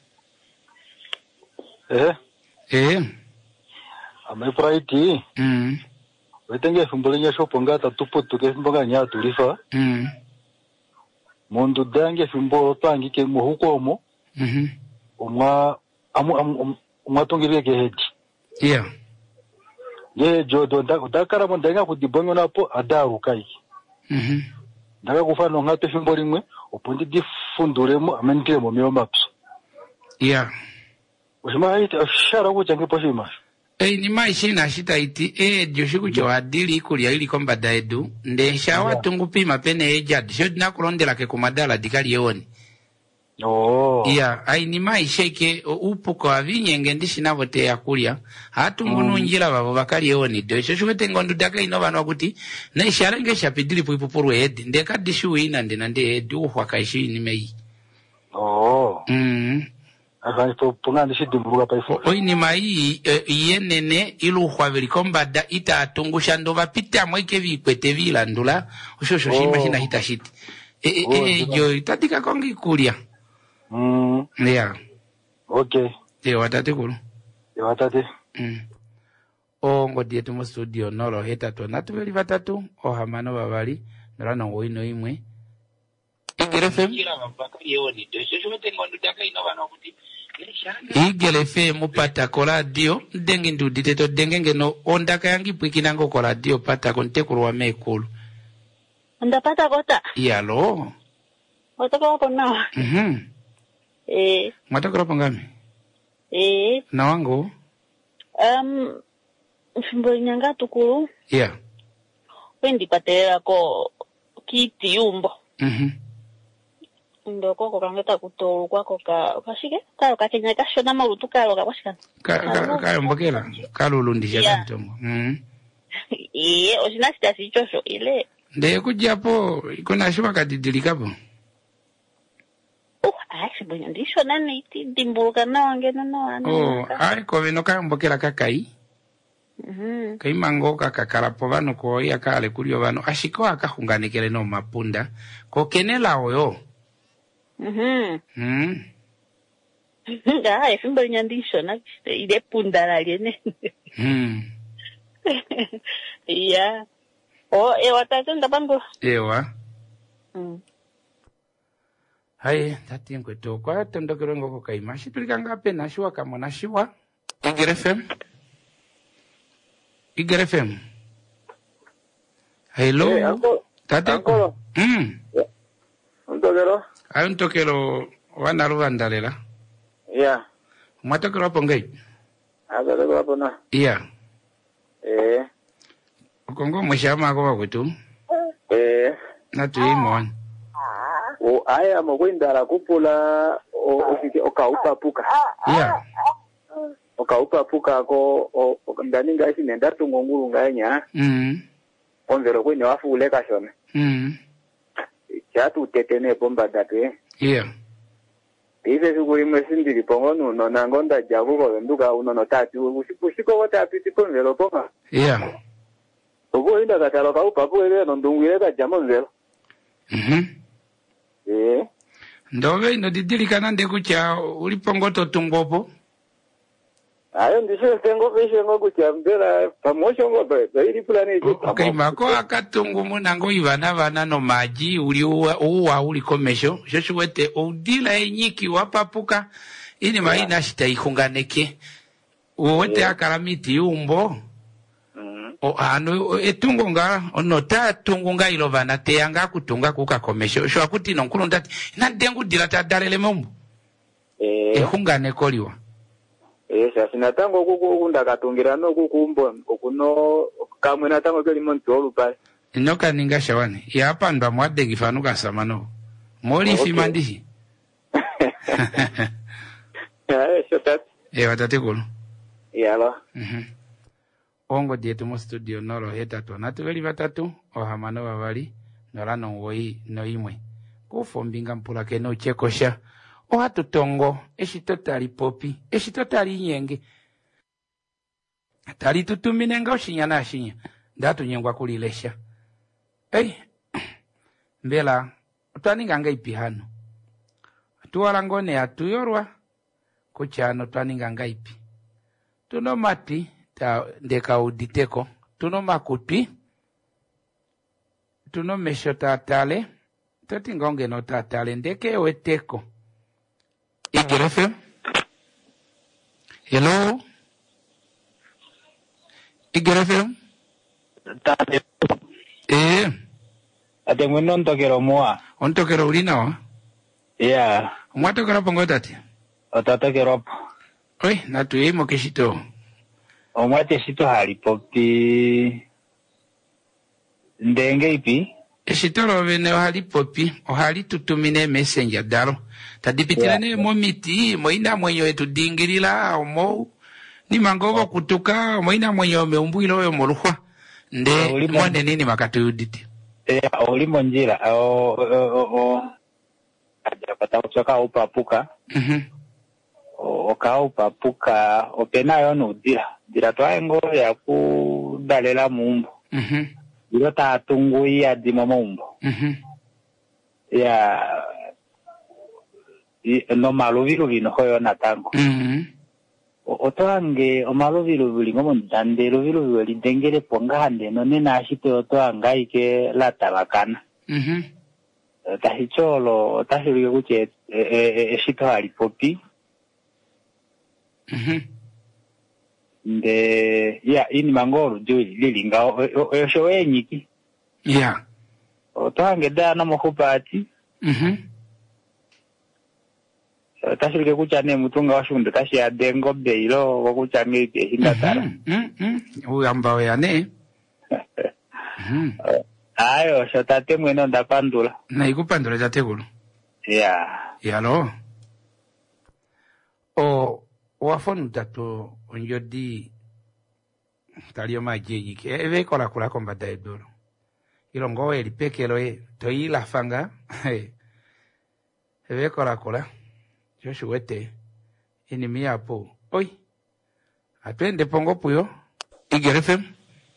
eh eh ame praiti mm wetenge fumbulenya shopo ngata tupo tuke fumbanga nya tulifa mm mundu dange fumbo pangi ke muhukomo mhm umwa amu amu umwa tongire ke hedi yeah ye jodo ndakara mo ndenga kudibonyo napo adaru kai mhm ndaka kufano ngato fimbo limwe opundi difunduremo amendiremo miyo maps yeah ushima ite ashara kuchange poshima eh ni maishi na shita iti eh joshiku jo adili kulia ili komba daedu ndesha watu ngupima pene eja shodi na kulondela ke kumadala dikali yoni oh yeah ai ni maishi ke upu kwa vinyenge ndishi navote ya kulia hatu ngunu njila babo bakali yoni desho shwete ngondu daka ino bano kuti na ishara ngesha pidili puipupuru edi ndeka dishu ina ndina nde edi uhwa kaishi ni mei oh mm Aha to punga ndishi dimburuka paifo oi ni mai yenene ilu khwabeli kombada ita atungusha ndo bapita mweke bikwete bilandula ushosho shima hina hita shiti eh eh jo itatika kongi kulia mm yeah okay eh watate kulu eh watate mm o ngodi yetu mu studio nolo heta to natu beli batatu o hamano babali nolano woino imwe igerefem igelefe mupata kola dio dengi ndudite to dengenge no ondaka yangi pwikinango kola dio pata konte kurwa mekulu ndapata kota yalo otaka wapo na mhm eh mwataka wapo ngami eh na wangu um mfimbo nyanga tukuru yeah wendi patera ko kiti yumbo mhm ndoko kokangeta kuto kwako ka kashike kalo kakenya kashona malutu kalo kabashika ka ka ka mbokela kalulundisha kantombo mhm eh osina sita sichosho ile nde kujapo iko na shwa kadidilikapo uh Ai, bonyo ndisho nani iti dimbuluka na wange no no. Oh, ai ko vino ka mbokera kakai. Mhm. Kai mango kakakala po vano ko ya kale kulio vano ashiko akahunganekele no mapunda. Ko kenela oyo. Mhm. Mhm. Ah, efimbo nyandisho na ide punda la liene. Mhm. Yeah. Oh, ewa tatu ndabango. Ewa. Mhm. Hai, tati nkweto kwa tondokero ngoko kaimashi tulikanga pena shiwa kama na shiwa. Igere F M. Igere F M. Hello. Hey, uncle. Tate. Uncle. Mm. Yeah. Untokero? Ai untokero wana ruvandalela. Yeah. Mwatokero hapo ngai? Azaleko hapo na. Yeah. Eh. Kongo mweshama kwa kwetu. Eh. Natu imon. O aya mokwindala kupula ofike okaupapuka. Yeah. Okaupapuka ko ndani ngaishi nenda tungonguru nganya. Mhm. Onvero kwene wafule kashone. Mhm. Chatu tetene bomba date. Yeah. Ife sukuri mwesindiri pongo nuno nangonda jabuko nduka unono tatu usiko wata piti ponvero ponga. Yeah. Obo inda katalo kaupapuka ile ndungwire ka jamonvero. Mhm. Eh. Ndove ino didilikana ndekucha ulipongoto tungopo. Ayo ndisho tengo peshe ngo kucha mbela pamosho ngo bairi plane ije. Okay, mako akatungu munango ivana vana no maji uli uwa, uwa uli komesho. Shoshu wete udila enyiki wapapuka. Ini maina shita ikunganeke. Uwete yeah. Akaramiti umbo. O anu etungo nga onota tungo nga ilovana te yanga kutunga kuka komesho sho akuti no nkulu ndati na dengu dilata dalele mombo eh ehungane koliwa eh sasa natango kukunda katungira no kukumbo okuno kamwe natango kali monto olupa inoka ninga shawani ya pandwa mwade gifanuka samano moli okay. Fimandishi eh shotat eh watate kuno yalo mhm ongo dietu mo studio noro hetatu natu veli vatatu ohamano vavali norano woi no imwe kufombinga mpula keno chekosha ohatu tongo eshito tali popi eshito tali nyenge tali tutuminenga oshinya na ashinya ndatu nyengwa kulilesha ei mbela twaninga nga ipihano tuwalangone atuyorwa kuchano twaninga nga ipi tuno mati ta ndeka uditeko tuno makutwi tuno mesho tatale toti ngonge no tatale ndeke weteko Igere F M. Hello Igere F M. Tade eh ate mweno ntokero moa ontokero ulina wa yeah mwatokero pongo tati otatokero po oi natu imo keshito omwate shito hali popi ndenge ipi eshitoro bene ohali popi ohali tutumine messenger dalo tadipitirane yeah. Momiti moina mwenyo etu dingirila omo ni mangogo kutuka moina mwenyo meumbuilo oyo moruhwa nde mwone nini makatuyuditi yeah olimo njira o o o ajapata kutoka upapuka mhm okaupapuka openayo nudira dira twaengo ya kudalela mumbo mhm diro tatungu ya dimo mumbo mhm ya no maluvilu vino hoyo natango mhm otoange omaluvilu vili ngomo ndande luvilu vili dengere pongande no nena ashite otoanga ike latabakana mhm tahicholo tahiri kuche eshito hali popi mhm nde ya ini mangoro juli lilinga osho enyiki yeah otange dana mohupati mhm tashirike kuchane mutunga washundo tashi ya dengo beilo wakuchange ite hindatara mhm uyamba yane mhm ayo shotate mweno ndapandula na ikupandula tatekulu yeah yalo o wafonu tatu onjodi talio majenyi ke eve kola kula kombata edoro ilongo eli pekelo e toila fanga eve kola kula Joshi wete. Ini mia po. Oi. Atwende pongo puyo. Igere F M.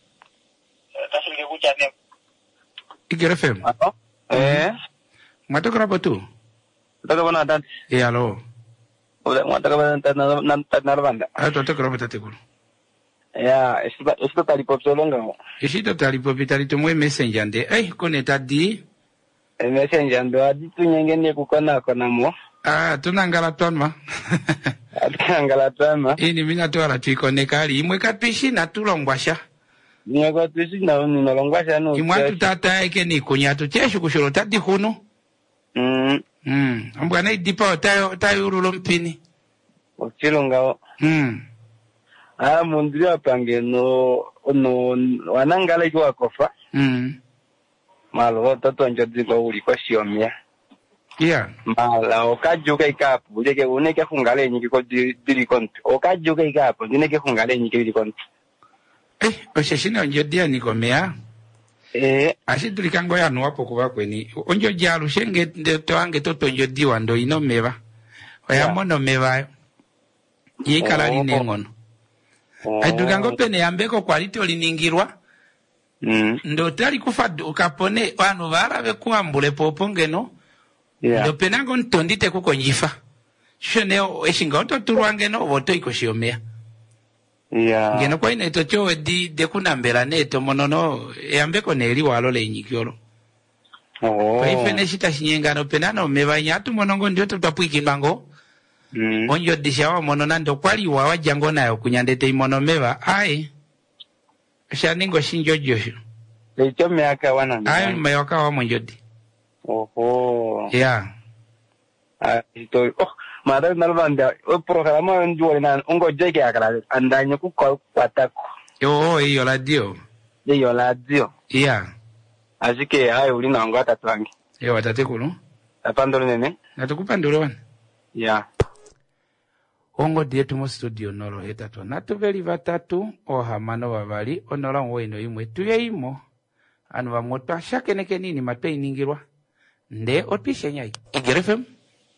Tasuli kuchane. Igere F M. Eh. Matoko rapo tu. Toka bana dan. Eh alo. Udah mataka bana nan nan narvanda. Ah toka rapo tate kulo. Ya, esto esto tali popsolonga. Esto tali popitali to mwe messenger nde. Eh koneta di. Eh messenger ndo adi tunyengene kukona kona mo. Ah, tunangala tonma. Tunangala tonma. Ini mina twala tuikone kali. Imwe katwishi na tulongwasha. Imwe katwishi na unilongwasha no. Imwe tutata eke ni kunyatu. Cheshu kushuro tati hunu. Mm. Mm. Ambwana idipa tayo tayo urulo mpini. Ochilonga. Mm. Ah, mundiri apange no no wanangala ikiwa kofa. Mm. Malo toto njodi kwa uli kwa shiomia. Yeah. Mala okajuka ikapu leke uneke fungale nyiki ko diri konti. Okajuka ikapu uneke fungale nyiki diri konti. Eh, osheshina njodia nikomea. Eh, ashidulikango ya nuwapo kuwa kweni. Onjo jalu shenge toange toto njodiwa ndo ino meva. Oya mono meva. Yikala Oh. linengono. Adulikango pene yambeko kwa liti oliningirwa. Mm. Ndo tali kufadu ukapone wanu varawe kuambule popongeno. Yeah. Ndo penango ntondite kuko njifa. Shoneo eshinga oto turuangeno woto iko shiomea. Yeah. Ngeno kwa ina ito chowe di dekunambela neto monono yambeko neli walo le nyikiolo. Oh. Kwa ife neshita shinyengano penano meva nyatu monongo ndio tutapuiki mango. Mm. Onjo dishawa monona ndo kwali wawa jango nayo kunyandete imono meva. Ai. Shaningo shinjo joshu. Lecho meaka wana. Ai mayaka wa monjodi. Oho. Yeah. Ah, ito. Oh, madam nalvanda. O programa njuwa na ungo jeke akala. Andanya ku kwa patako. Yo, iyo la dio. Iyo la dio. Yeah. Así que ay uli na ngo atatwangi. Yo watate kuno. Apandolo nene. Natukupandolo wana. Yeah. Ongo dietu mo studio nolo hetatu. Natuveli vatatu ohamano wavali onola mwoino imwe tuye imo. Anu wa mwoto ashake neke nini matwe iningirwa. Nde otishe nyai. Igere F M.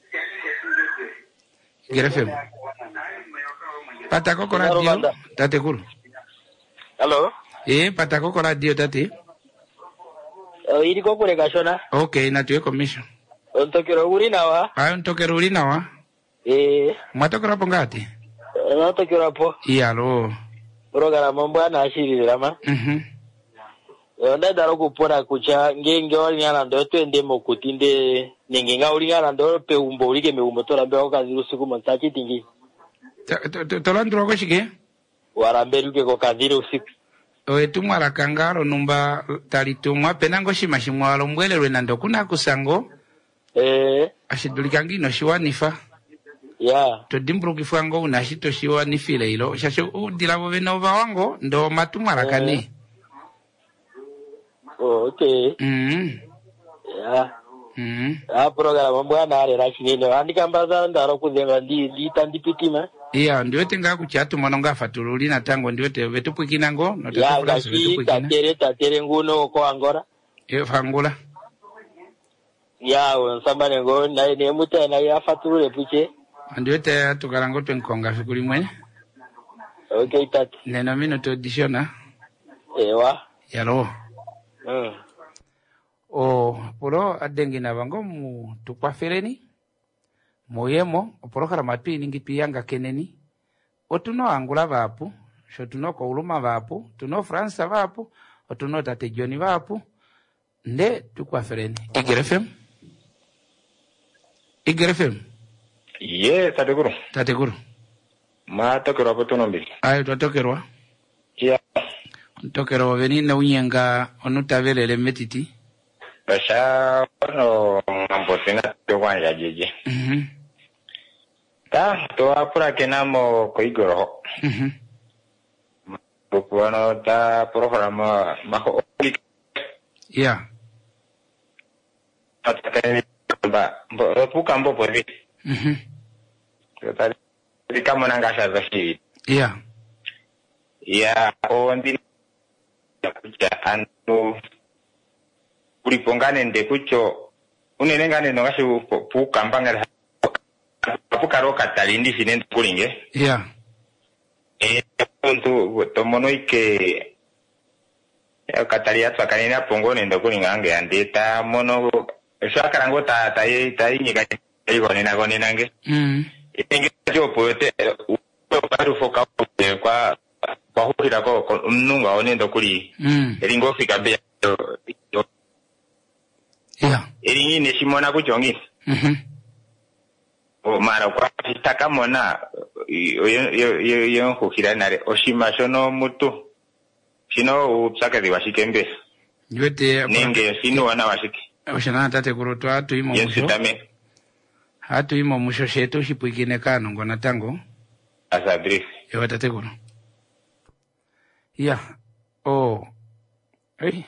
Igere F M. Patakoko radio tate kuru. Hello. Eh, patakoko radio tate. Uh, ili kokure kashona. Okay, natuwe commission. Ontokero uri nawa. Ayo ntokero uri nawa. Eh. Mwatokero po ngati? Natokero po. Iyalo. Urogara mambo ana ashiri rama. Mhm. Onda daro kupona kucha ngenge wali nyana ndo twende mokutinde ninge nga uli nyana ndo pe umbo ulike me umbo tola be okaziru siku montachi tingi. Tolandro ko shige? Waramberuke ko kaziru siku. Oe tumwala kangaro numba talitumwa penango shima shimwalo mbwelelwe nando kuna kusango. Eh. Ashidulikangino shiwanifa. Yeah. To dimbru kifango unashito shiwanifile ilo. Shasho udilabo venova wango ndo matumwala kane. Eh. Oh, okay. Mhm. Yeah. Mhm. Ah, programa mbwana ale rachine andika mbaza ndaro kuzenga ndi ndi tandipitima. Iya, ndiwe tenga kuchatu mononga fatululi na tango ndiwe te vetupwikina ngo no Ya ngashi tatere tatere nguno ko angora. E fangula. Ya onsambane ngo na ne muta na ya fatulule puche. Ndiwe te tukalango twenkonga fikuli mwene. Okay tati. Neno mino to dishona. Ewa. Yalo. Mm. O puro adengi na bango mu tukwafereni. Moyemo oporo karamatu iningi piyanga keneni. Otuno angula vapu, sho tuno ko uluma vapu, tuno Fransa vapu, otuno tate Joni vapu. Nde tukwafereni. Igere F M. Igere F M. Ye, tate guru. Tate guru. Ma tokero apo tonombi. Ayo tokerwa. Yeah. Tokero veni na unyenga onutavele le metiti. Basha no ngambotena to wanja jeje. Mhm. Ta to apura kenamo koigoro. Mhm. Bukuano ta programa maho. Yeah. Atakani ba buka mbo povi. Mhm. Ta kama nangasha zashi. Yeah. Yeah, ondi kuja ando ulipongane nde kucho unenengane no gashi pukambanga apukaro katalindi sinendo kulinge. Yeah. Eh, punto tomono ike katalia tsakanina pongo nendo kulinga ange andeta mono shakarango ta ta ta nyika iko nina konina nge. Mm. Inge jo poete baru foka kwa kwa hukira ko nunga onendo kuli. Mm. Eringo fika be. Yeah. Eringi ne simona kujongi. Mhm. O mara kwa taka mona yo yo yo yo hukira nare oshima shono mutu. Sino usaka di washikembe. Yote ninge sino wana washiki. Oshana tate kuroto atu imo musho. Yesitame. Atu imo musho shetu shipwikine kano ngona tango. Asa brief. Yo tate kuro. Yeah. Oh. Hey.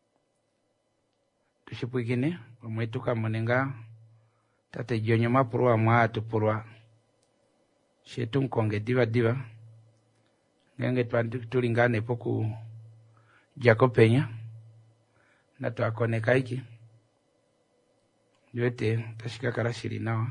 Tushipwikine omwetuka monenga tate jonyo mapurwa mwatu purwa shetu nkonge diva diva ngenge twandu tulingane poku Jakopenya na twakoneka iki yote tashika karashiri nawa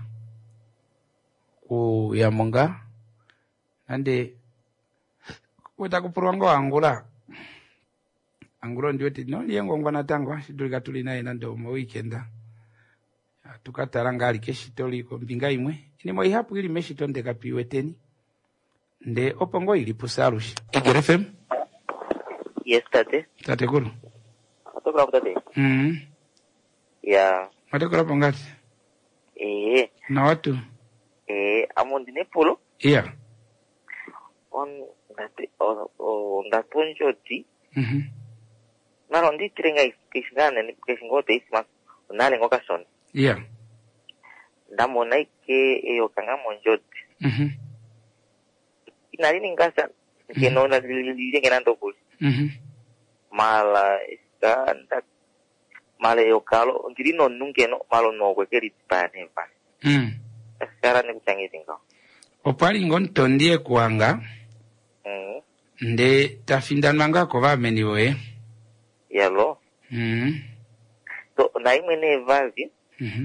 ku yamonga ande kuta kupurwango angula anguro ndiote no liengo ngwana tangwa shidulika tulina ina ndo mo weekenda tukataranga alikeshitoli ko mbinga imwe ni mo ihapu ili meshitondeka piweteni nde opongo ili pusarushi Igere F M. Yes, tate. Tate guru. Atokura tate. Mhm. Ya. Atokura pongati. Eh. Na watu. Eh, amondine polo. Yeah. On ngate o o ngatonjoti. Mhm. Na rondi trenga iskishana ni kishingote isma. Nale ngoka son. Yeah. Ndamona ike eyo kanga monjoti. Mhm. Inari ngasa que no las dicen que nando pues mhm mala está mala yo calo ngiri no nunca no malo no que querit pane pa mm escara ne kuchangi tinga opali ngonto ndiye kuanga mm nde tafindanwanga ko bameni we yalo mm to na imene vazi mhm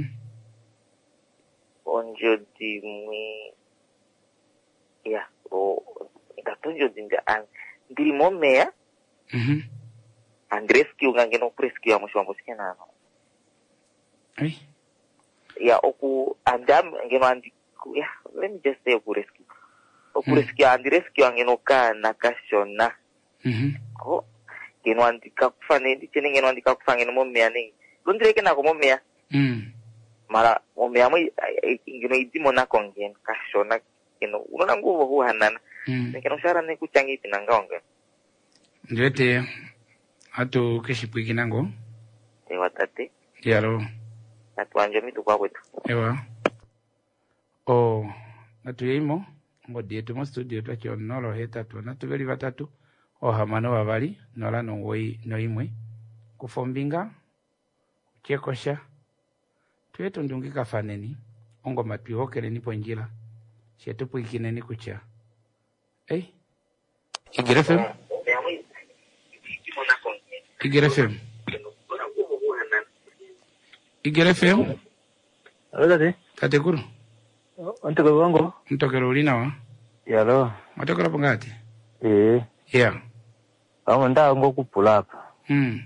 onjo di mi ya o datunjo dinga an ndiri momea mhm andreski ungange no preski ya mwisho mbusikena no eh ya oku andam ngeno andi ya let me just say oku rescue oku rescue andi rescue ngeno ka nakashona mhm ko ngeno andi kakufane ndi chene ngeno andi kakufane no momea ni londreke na ko momea mm mara momea mo ngeno idimo na kongen kashona ngeno unona nguvu hu hanana ngeno shara ne kuchangi pinangaonge ndete atu keshipwiki nango ewa tate yalo atuanje mitu kwa kwetu ewa o natuyimo ngodi yetu mu studio twakyo nolo hetatu natubeli batatu o hamano babali nola nongoi noimwe kufombinga chekosha twetu ndungika faneni ongo matwihokele nipo njila shetu pwikine ni kucha eh Igere F M Igere F M Igere F M Tate. Tate kuru. Ontoko wango. Ntokero ulina wa. Yalo. Matokero pongati. Eh. Yeah. Amo nda ngo kupula apa. Mm.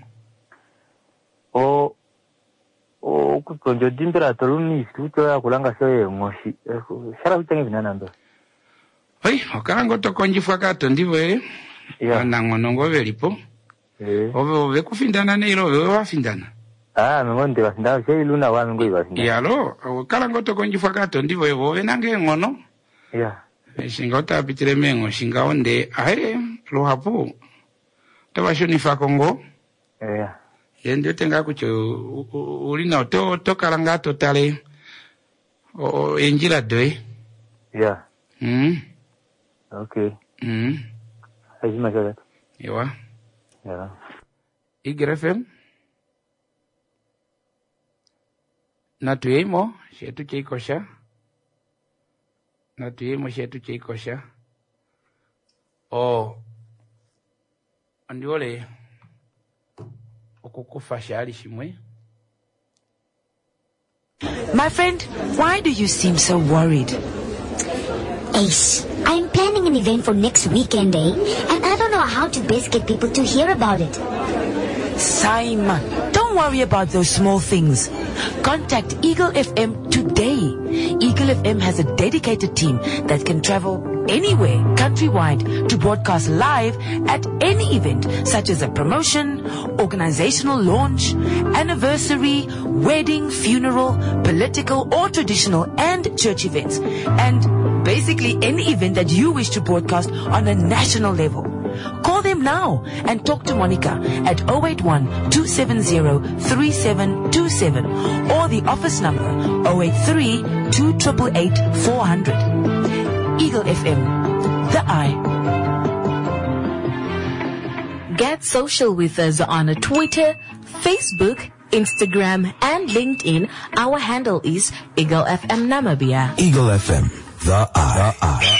O o kukonjo dimbira toluni studio ya kulanga soye ngoshi. Shara utangi binana ndo. Hoi, okarango tokonjifwa kato ndiwe. Yeah. Nangonongo velipo. Eh. Ove ove kufindana neiro ove wafindana. Ah, ngonde basinda sei luna wa ngoi basinda. Yalo, okarango tokonjifwa kato ndiwe ove nange ngono. Yeah. Shingota pitire mengo shinga onde ahe lohapu. Tabashoni fa Kongo. Yeah. Yende tenga kucho ulina to to karanga totale. O enjira doe. Yeah. Mm. Okay. Mm. Ajima jala. Ewa. Yeah. Igere F M. Natuyemo shetu cheikosha. Natuyemo shetu cheikosha. Oh. Andiole okukufa shali shimwe. My friend, why do you seem so worried? Ace, I'm planning an event for next weekend, eh? And I don't know how to best get people to hear about it. Simon, don't worry about those small things. Contact Eagle F M today. Eagle F M has a dedicated team that can travel anywhere countrywide to broadcast live at any event, such as a promotion, organizational launch, anniversary, wedding, funeral, political or traditional and church events, and basically any event that you wish to broadcast on a national level. Call them now and talk to Monica at zero eight one, two seven zero, three seven two seven or the office number zero eight three, two eight eight, four zero zero. Eagle F M, the eye. Get social with us on Twitter, Facebook, Instagram, and LinkedIn. Our handle is Eagle F M Namibia. Eagle F M, the eye. The eye.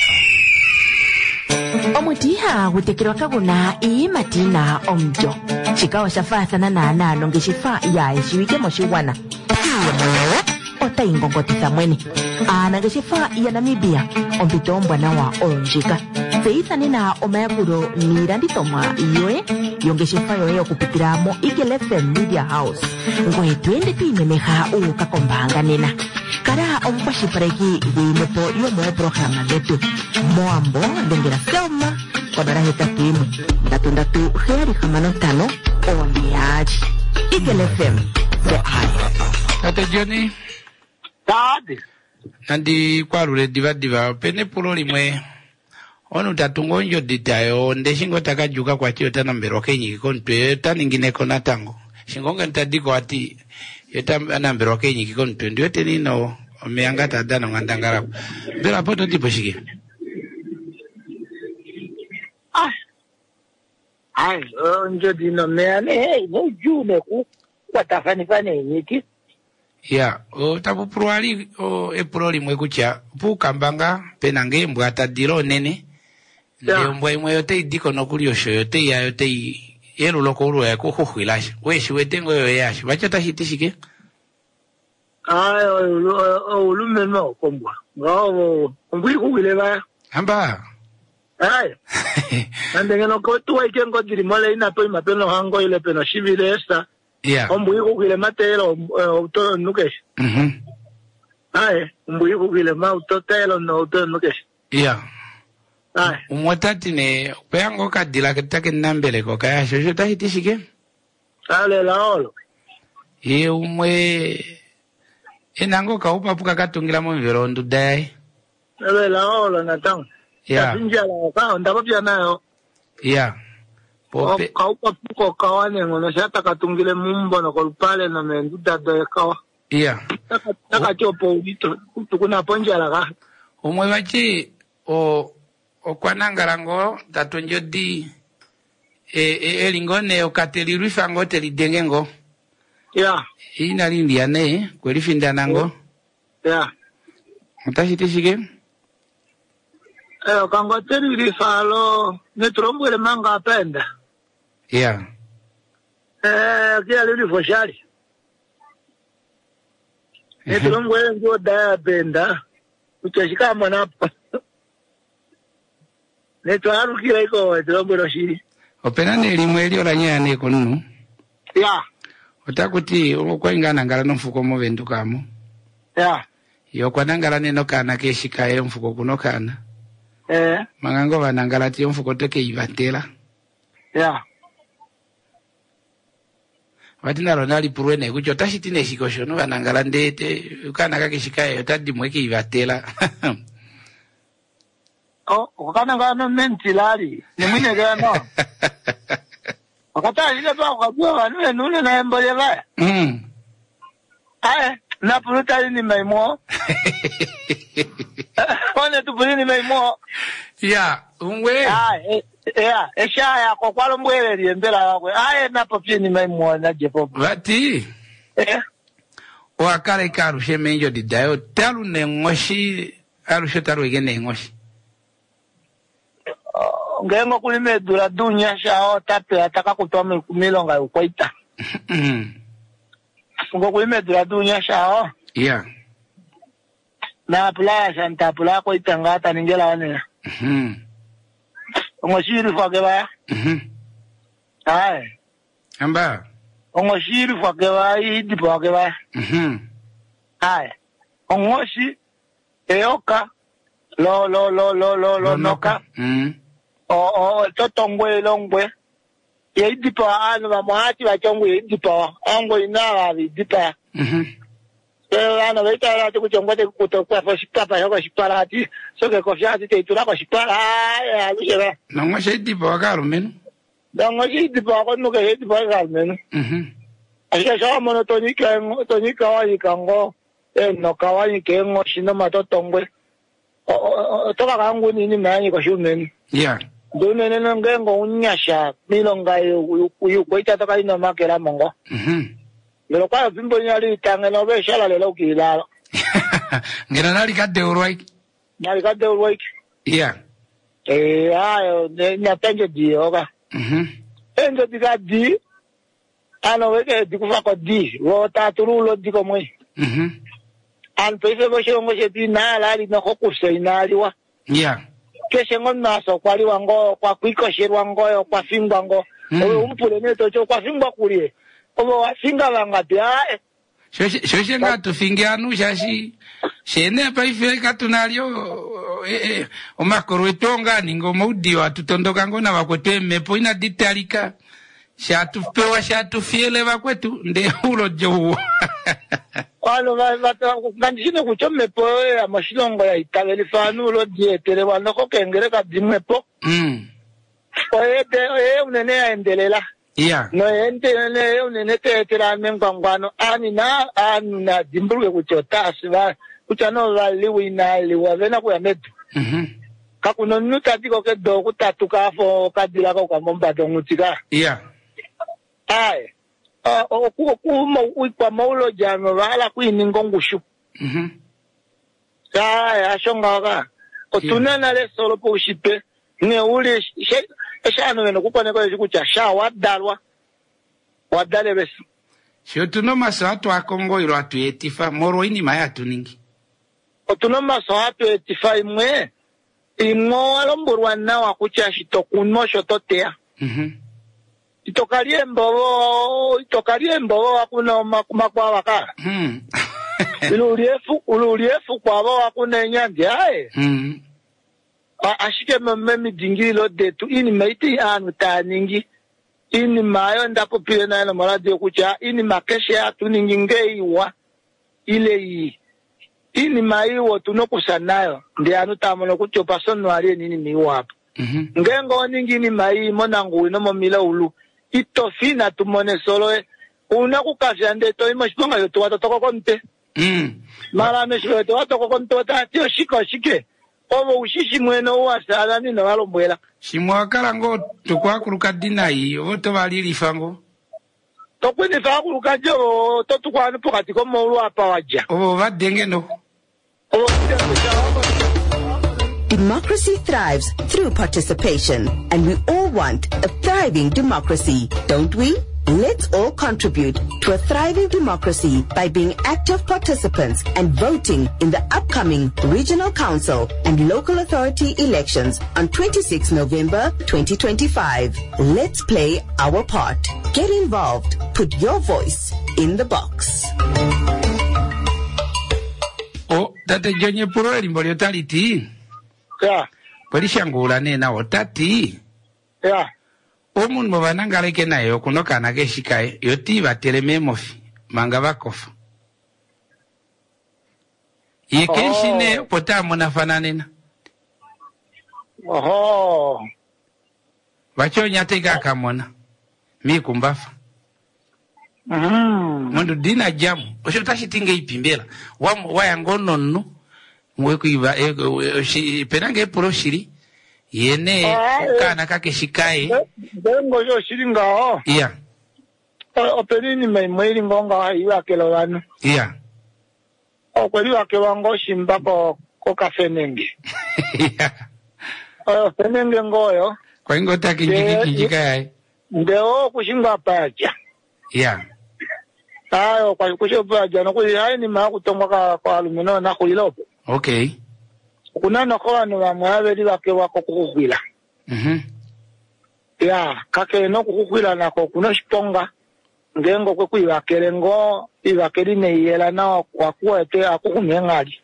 Omutiha gutekirwa kaguna ii matina omjo. Chikawa shafathana na nano ngeshifa ya ishiwike moshiwana. Ota ingongotisa mweni. Ana ngeshifa ya Namibia ombitombwa na wa onjika. Feitha nina omayaguro niranditoma iyoe yongeshifa yoe okupitira mo Eagle F M Media House. Ngoe tuende tuimemeha uka kombanga nena. Kara ompashipareki wimepo yomo programa letu. Moambo dengera selma kodara heta timu. Datu datu heri hamano tano ondiaji. Eagle F M. The eye. Tata Johnny. Tadi. Nandi kwarure diva diva pene pulo limwe. Onu tatungonjo ditayo ndeshingo takajuka kwa tiyo tana mberoke nyiki kontu yota ningine kona tango. Shingonga ntadiko ati yota namberoke nyiki kontu ndiyo tenino omeangata dano ngandangarabu. Bela poto tipo shiki. Ah. Ai, onjo dino meane, hey, no june ku watafani fane nyiki. Ya, o tapu pruali o e proli mwe kucha pu kambanga penange mbwata dilo nene. Ndio mbwa imwe yote idiko no kuli osho yote ya yote yero loko uru ya kuhu huilashi. Weshi wetengo yo yashi. Wachata hitishike? Ai, o ulume no kombwa. Ngao, mbwi kuhile baya. Hamba? Ai. Nandenge no kotuwa ikengo diri mole ina po ima peno hango ile peno shivile esta. Yeah. Mbwi kuhile matelo uto nukesh. Mhm. Ai, mbwi kuhile ma uto telo no uto nukesh. Yeah. Ai. Umwatati ne peango kadila ketake nambele ko kaya shosho tahitishike? Ale la olo. Ye umwe enango ka upa puka katungira mo mverondu dai. Ale la olo na tang. Yeah. Tinja la ka ndaba pia nayo. Yeah. Pope. Ka upa puko kawane ngono shata katungile mumbo na kolpale na menduda do kawa. Yeah. Taka taka chopo udito tukuna ponja la ka. Umwe wachi o o kwanangarango tatonjo di e e elingone o kateliru fango teli dengengo. Yeah. Ina lindia ne kweli finda nango. Yeah. Mutashitishike? Eh kango teli falo ne trombole manga apenda. Yeah. Eh kia lili foshali. Ne trombole ndio da apenda. Utashika mwanapa. Neto arukira iko etrombo shiri. Opena ne limwe elio la nyane kunu. Ya. Otakuti okwengana ngala no mfuko mo vendukamo. Ya. Yo kwanangala neno kana keshika e mfuko kuno kana. Eh. Mangango banangala ti mfuko teke ivatela. Ya. Watina ronali purwene kucho tashitine shikosho no banangala ndete kana kakeshika e otadi mweke ivatela. Oh, wakana ngano mentilali. Ni mwine gano. Wakata ile pa kwa wanu nune na mbole ba. Mm. Ai, na puluta ni maimo. Wane tu pulini maimo. Ya, unwe. Ai, ya, esha ya kwa kwalo mbwele liembela wakwe. Ai, na papi ni maimo na jepo. Wati. Eh. Wakale karu shemenjo di dayo talu ne ngoshi alu shetaru igene ngoshi. Ngengo kulime dura dunya shao tape ataka kutoa milonga ukwaita. Mhm. Ngo kulime dura dunya shao. Yeah. na pula santa pula ko itanga ningela wane mhm ongo shiri fage ba mhm ai amba ongo shiri fage ba idi fage ba mhm ai ongo shi eoka lo lo lo lo lo lo noka mhm o o totongwe longwe ye idi pa anu ba mwati ba chongwe idi pa ongo ina ba idi pa mhm eh ana veta la tu chongwe te kutokwa fa shipapa yako shiparati so ke kofiati te tula ko shipara ya lushera no ngo shedi pa karo men dango idi pa ko no ke idi pa karo men mhm asha sha mono tonika tonika wa ikango eh no kawani ke ngo shino mato tongwe o to ka ngo ni ni mani ko shumen yeah donene ngengo unyasha milonga yu yu koita to ka ino makera mongo mhm Pero kwa bimbo nyali tanga no be shala lelo kila. Ngira nali kade urwai. Nali kade urwai. Yeah. Eh ayo nya penge di oka. Mhm. Enjo diga di. Ano weke dikufa ko di. Wo ta turulo di ko moi. Mhm. An pese bo shongo se di na la di no ko kuse na liwa. Yeah. Kese ngon na so kwali wango kwa kwiko shirwango kwa fingwango. Owe umpule ne to cho kwa fingwa kulie. Obo wasinga bangapi ae shoshe shoshe ngatu fingianu shashi shene pa ifeka tunalio eh o makoro etonga ningo mudi watu tondoka ngona bakwetu mepo ina ditalika shatu pewa shatu fiele bakwetu nde ulo jo kwalo bata ngandishine kuchome po ya mashilongo ya itabeli fanu ulo dietere wano ko kengere ka dimepo mm oete e unene aendelela. Yeah. No ente ne unene te tera mengwangwano ani na anu na dimbuke kuchota asiba kuchano vali wina liwa vena ku yametu. Mhm. Kakuno nuta tiko ke do kutatuka fo kadila ko kamomba dongutika. Yeah. Ai. Ah o ku ku mo kwa maulo jano wala ku iningongushu. Mhm. Ai ashonga ka. Otunana le solo po shipe ne uli she eshano weno kupone ko ekucha sha wadalwa wadale besi shotuno maso atu akongo iro atu etifa moro ini maya tuningi otuno maso atu etifa imwe imo alomburwa na wakucha shitokuno shototea mhm itokalie mbobo itokalie mbobo wakuna makwa waka mhm ululiefu ululiefu kwa babo wakuna nyandi ae mhm ashike mmemi dingilo detu ini maiti anu taningi ini mayo ndako pile na na maradi okucha ini makeshe atu ningi ngeiwa ile yi ini maiwo tunokusanayo ndi anu tamono kuchopa sono ali nini miwa hapo mhm ngengo ningi ni mai monangu ino momila ulu itofina tumone solo e una kukafya ndeto imo shiponga yoto watotoko konte mhm mara mesho yoto watoko konte watati oshiko shike obo ushishi mweno wasala ni na walomwela shimwakala ngo tukwakuruka dinai oto balili fango tokwini fa kuruka jo to tukwani pokati ko molu apa waja obo badenge no Democracy thrives through participation, and we all want a thriving democracy, don't we? Let's all contribute to a thriving democracy by being active participants and voting in the upcoming Regional Council and Local Authority elections on the twenty-sixth of November twenty twenty-five. Let's play our part. Get involved. Put your voice in the box. Oh, tate jonye puro elimbo lyotaliti. Yeah. Polishangula nena otati. Yeah. Omun mwanangale kena yo kuno kanake shikae yoti bateleme mofi manga bakofa yekeshine oh. Pota mona fananena oho bacho nyate kaka mona mi kumbafa mhm mundu dina jamu osho tashitinge ipimbela wa wa ngononno mweku iba e penange proshiri yene kana kake shikae bengo yo shiringa o yeah o penini mai mai ngonga iwa kelo wanu yeah o kweli wake wango shimba ko ko kafenenge yeah o penenge ngoyo kwa ingo takinjiki kinjikae ndeo kushinga paja yeah ayo kwa kushinga paja no kuli hai ni ma kutomwa ka kwa alumino na kulilopo Okay. Kuna noko wanu wa mwabeli wake wako kukukwila. Mhm. Ya, kake no kukukwila nako kuna shiponga. Ngengo kwe kuiwakele ngo, iwakeli neiyela na wakuwa ete akukumengali.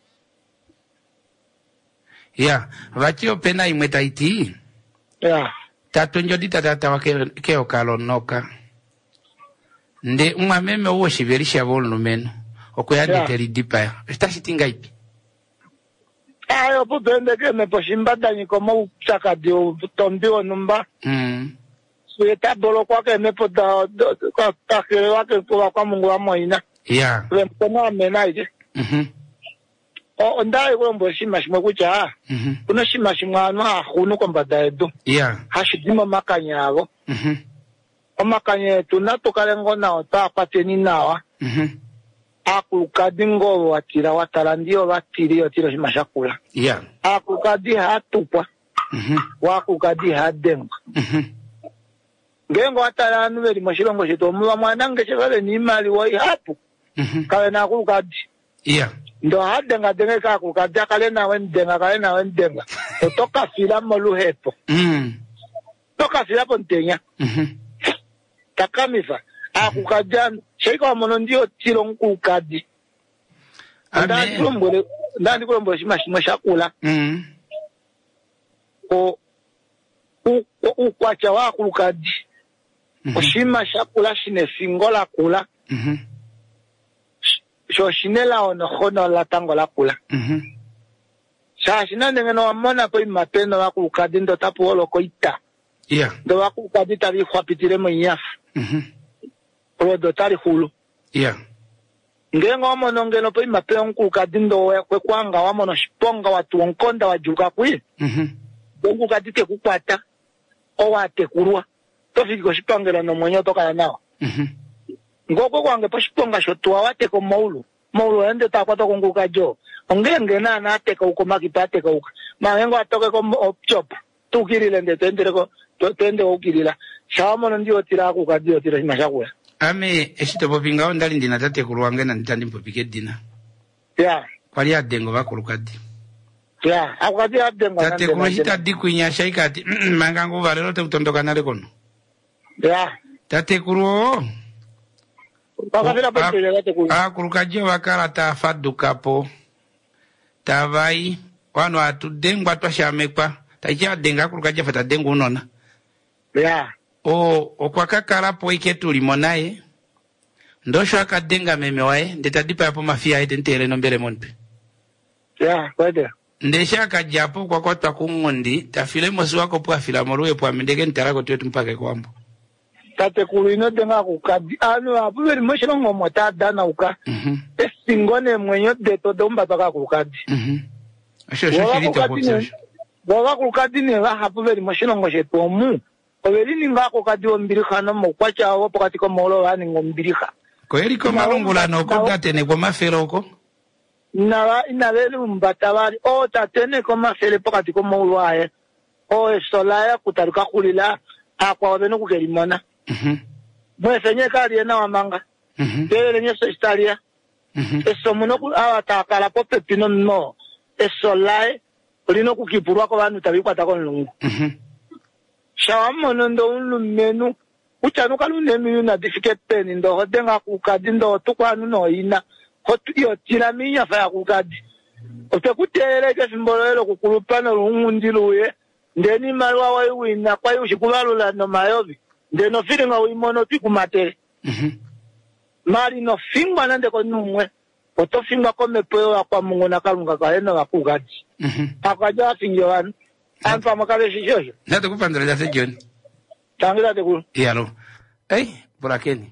Ya, vachio pena imweta iti. Ya. Tato njodi tatata wake keo kalonoka. Nde umwa meme uwo shiverisha volu meno. Okoya Ya. deteri dipa ya. Esta shitinga ipi? Ayo pupende ke me poshimbada niko mo chaka dio tombiwa numba. Mm. Sueta bolo kwa ke me po da kwa takere wake kwa kwa mungu wa moina. Ya. Kwe mpona amenaje. Mhm. O ndai kwa mbo shima shima kucha. Mhm. Kuna shima shima anu ha hunu kwa mbada edo. Ya. Hashidima makanyavo. Mhm. O makanye tunatokale na ota pateni nawa. Mhm. Akukadi ngo watira watala ndio watiri yotiro shima shakula. Ya. Akukadi hatupwa. Mhm. Wakukadi hadenga. Mhm. Ngengo watala anu veri mashilongo shito mwa mwanange shevale ni imali wa hapu. Mhm. Kawe na akukadi. Ya. Ndo hadenga denga ka akukadi kale na wendenga kale na wendenga. Otoka fila molu hepo. Mm. Toka fila po ntenya. Mhm. Takamisa. Akukajan sheika mono ndio tiro nkukadi. Ndani kulombole ndani kulombole shima shima shakula. Mm. Ko u u kwacha wa kulukadi. Oshima shakula shine singola kula. Mhm. Sho shinela ono hono la tango la kula. Mhm. Sha shinande ngeno amona po imapeno wa kulukadi ndo tapu olo ko ita. Ya. Ndo wa kulukadi tabi khwapitire mo nyafu. Mhm. Owo do tari hulu. Ya. Ngengo wamono ngeno po imapeno nkulukadi ndo we kwe kwanga wamono shiponga watu onkonda wajuka kwi. Mhm. Bongo kadite kukwata. Owa tekurwa. Tofiki ko shipangela no mwenyo toka ya nawa. Mhm. Ngoko kwange po shiponga shotuwa wate ko maulu. Maulu ende takwata konguka jo. Ongenge na na ateka uko makipate ko uka. Mahengo atoke ko opchop. Tukirile nde tendere ko tende ukirila. Shawamono ndio tira ku kadio tira mashakula. Ame eshito popinga ondali ndina tate kulwange na ntandi mpopike dina. Ya. Kwali adengo bakulukadi. Ya, akukadi adengo. Tate kulashita diku inyasha ikati mangangu valero te utondoka nale kono. Ya. Tate kuruo. Pakavira pekele tate kuruo. Ah, kulukajio wakala ta fadukapo. Tavai. Wano atu dengwa twashamekwa. Taija denga kulukajia fata dengu unona. Ya. O okwakakala po iketu limonaye. Ndosho akadenga meme wae. Ndetadipa yapo mafia ete ntere nombele monpe. Ya, kwede. Ndesha akajapo kwa kwa takungondi. Tafile mosu wako pwa fila moruwe pwa mendege ntarako tuwetu mpake kwambo. Tate kuru ino denga kukadi. Anu apuveri mweshino ngomota dana uka. Mhm. Esingone mwenyo deto domba toka kukadi. Mhm. Asho asho shirita kutsa. Waga kukadi ne wa apuveri mweshino ngoshetu omu. Overi ninga kukadi ombirika no mokwacha awo pokati ko molo wani ngombirika. Ko eriko malungula no kudatene kwa mafero uko? Nawa inaveli umbatawari. O tatene ko mafele pokati ko molo wae. O esolaya kutaruka kulila. Akwa wabeno kukelimona. Mhm. Mwefenye kari ena wamanga. Mhm. Tele nyeso istalia. Mhm. Eso munoku awa takala po pepino no. Eso lai. Olino kukipurwa kwa wanu tabi kwa tako nungu. Mhm. Shawamu ndo unu menu. Uchanuka lunemi yuna difikete peni ndo hodenga kukadi ndo tukwa nuno ina. Hotu iyo tila minya faya kukadi. Ote kutere ke simbolo kukulupano lungundiluye. Ndeni malwa wa yuwina kwa yu shikulalula no mayovi. Ndeno filinga uimono piku matere. Mhm. Mali no fingwa nande ko numwe. Oto fingwa kome peo kwa mungu na kalunga kaleno wa kugadi. Mhm. Akaja fingi wanu. Anpa makale shishoshi. Nate kupandra jase John. Tangira te kulu. Iyalo. Hey, burakeni.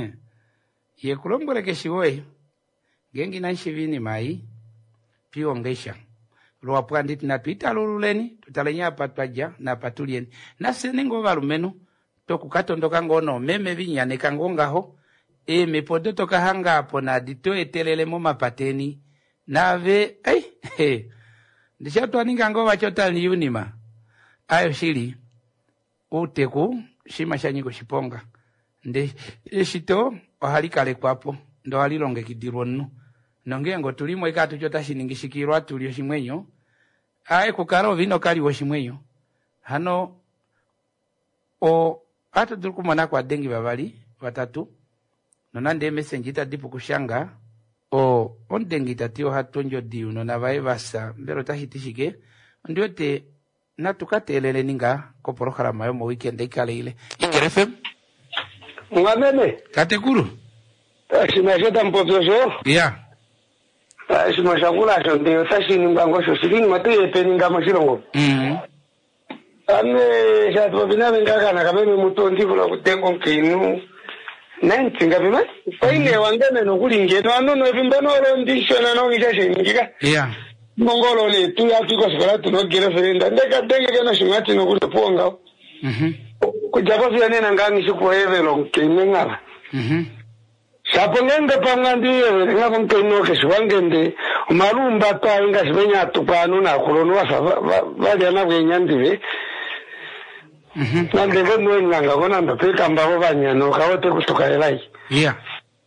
Ye kulombole keshiwoe. Gengi na nshivini mai. Pio ngesha. Lwa pwanditi na tuita lululeni. Tutalenya patwaja na patulieni. Na seningo valumenu. Toku katondoka ngono. Meme vinyane kangonga ho. E mepodo toka hanga hapo na dito etelele mo mapateni. Nave. Hey, hey. Ndisha tuaninga ngo wachota ni unima. Ayo shili. Uteku. Shima shanyiko shiponga. Nde. Shito. Ohalikale kwapo. Ndo halilonge kidironu. nongengo tulimo ikatu chota shiningishikirwa tulio shimwenyo ae kukaro vino kali wo shimwenyo hano o atu tulikumana kwa dengi babali watatu nonande message itadipu kushanga o ondengi tatio hatonjo diu nona vae vasa mbero tahitishike ndio te natukatelele ninga ko programa yo mo weekend ikale ile Ingere F M Ngameme katekuru ashimashota mpozozo yeah ashimashakula ndio tashini ngangosho sibini matuye peninga mashilongo mhm ame shato bina ngaka na kameme mutondi kula kutengo nkinu nanti ngabima paine wangene no kulinge no anono evimbano lo ndishona no ngisha ngika yeah mongolo le tu ya tiko sikola tu no gere ferenda ndeka denge kana shimati no kuponga mhm kujabo vya nena ngangi siku evelo nkimengala mhm sapo ngende pangandi ngako nkino keswangende marumba ta inga sibenya tupanu na kulono wasa vali ana bwenyandiwe mhm nande ngono nganga kona ndapeka mbabo banyano kawote kutoka elai yeah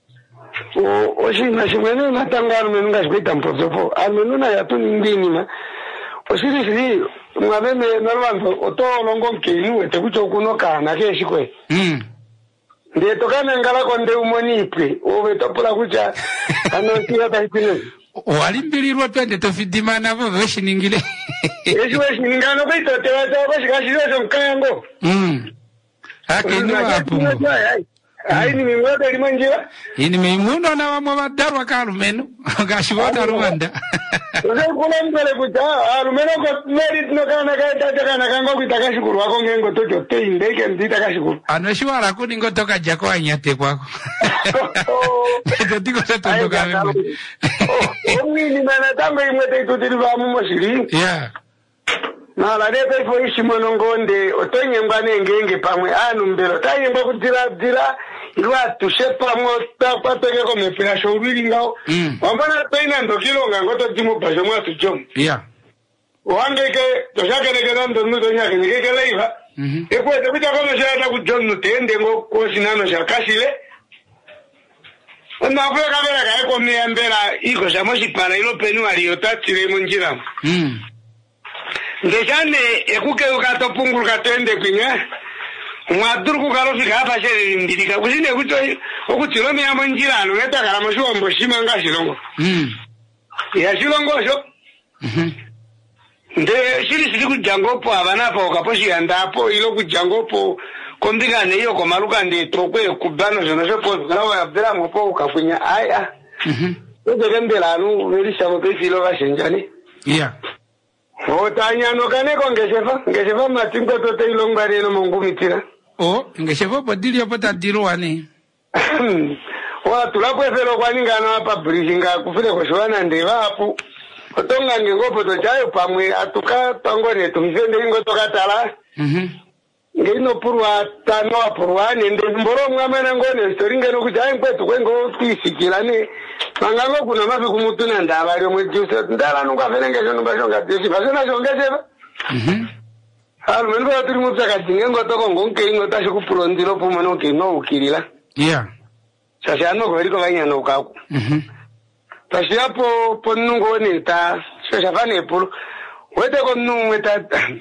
o oshina shimene natangana menunga shkwita mpozopo amenuna yatuni ndini ma oshiri shiri mwabeme nalwanzo otolongo nkinu ete kucho kuno kana keshikwe mm ndiye tokana ngala konde umonipwe owe topula kucha anotia taitine walimbilirwa twende tofidimana vo veshiningile ejo eshiningano kwito tewaza bashikashiro nkango mm akeni wapo ai ni mimwada limanjira ini mimuno na wamwe badarwa kalumeno gashibota Rwanda uze kula mbele kuta alumeno ko meri no kana ka kana kango kutakashikuru wako ngengo tojo teindeke nditakashikuru anoshwara kuni ngotoka jako anyate kwako totiko totoka wewe omini mana tango imwete tutiriva mu moshiri yeah na la lete fo ishimono ngonde otonye ngane ngenge pamwe anu mbero tayimba kutira dira ilwa tushepa mo ta pateke ko mepira showiri ngao wambana toina ndokilo ngangoto timu bajo mwa tujom yeah wangeke toshaka negana ndo ndo nyake ngeke leiva mhm ekwe tebita kono shata ku John Nutende ngo ko sinano shakashile na kwa kamera ka ko miembera iko shamoshi para ilo penu aliota tire munjira mhm ndeshane ekuke ukatopunguluka twende kwinya mwaduru kukalofika hapa sheri ndilika kusine kuto okutilo miyambo njirano neta kala mashombo shimanga shilongo mhm ya shilongo sho mhm nde shiri siri kujangopo abana pa okaposhi yandapo ilo kujangopo kombika neyo komaluka ndi tokwe kubano zona sepo kana abdira ngopo ukafunya aya mhm ndo ndembelanu velisha ko pesilo kashenjani yeah otanyano kaneko ngeshefa ngeshefa matingo tote ilongwari no mungumitira o ngeshefa bodili opata dirwani wa tulapwefelo kwaningana apa bridginga kufile koshwana ndevapo otonga ngengopo tochayo pamwe atuka pangone tumizende ingo tokatala mhm ngeino purwa tano apurwa nende mboro mwamana ngone storinga no kujaye kwetu kwengo twisikilane mangango kuna mafi kumutuna ndaba lyo mwejuse ndala nunga venenge jono bashonga tisi basona jongezeba mhm halu mengo turi mutaka dingengo toko ngonke ingo tashi kupulondilo pumono ke no ukirila yeah sasa ano ko liko banyano kako mhm tashi hapo ponungo ni ta sasa fane pulu wete ko nungwe ta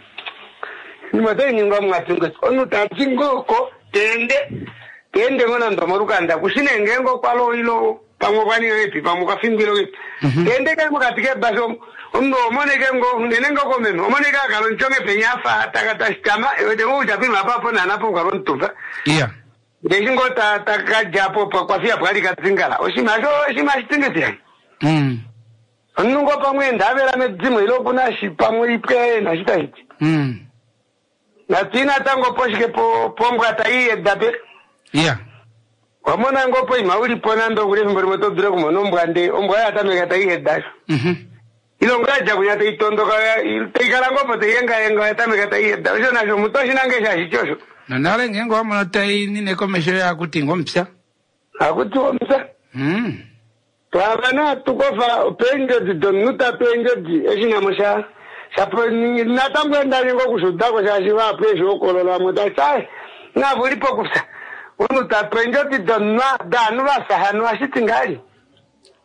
ni mate nyinga mwatinga onu ta tingo ko tende tende ngona ndomarukanda kusine ngengo kwalo ilo pamwe kwani wepi pamwe kafimbilo wepi tende kai mukatike baso undo moneke ngo ndenengo komeno moneka kalo nchonge penyafa takata stama wete ngo japima papo na napo kalo ntufa yeah ndengo ta takajapo kwa fia bwali katsingala oshimasho oshimashitingeti mhm nungo pamwe ndavera medzimo ilo kuna shi pamwe ipwe na shitaiti mhm na tina tango poshike po pombwa tai dabe yeah wamona ngopo imauli pona ndo kule mbori moto dure ku monombwa nde ombwa ya tameka tai hedash mhm ilo ngaja kunya tai tondoka teikala ngopo teyenga yenga tameka tai hedash jo nacho mutoshi nange sha shichosho nanale ngengo amona tai nine komesho ya kuti ngompsa akuti omsa mhm twabana tukofa penjo didonuta penjo di eshina mosha sapo ni natambwe ndani ngo kusudako sha shiva pesho kololo amota sai na vulipo kusa unu tapenjo ti donna danu wa sahanu asitingali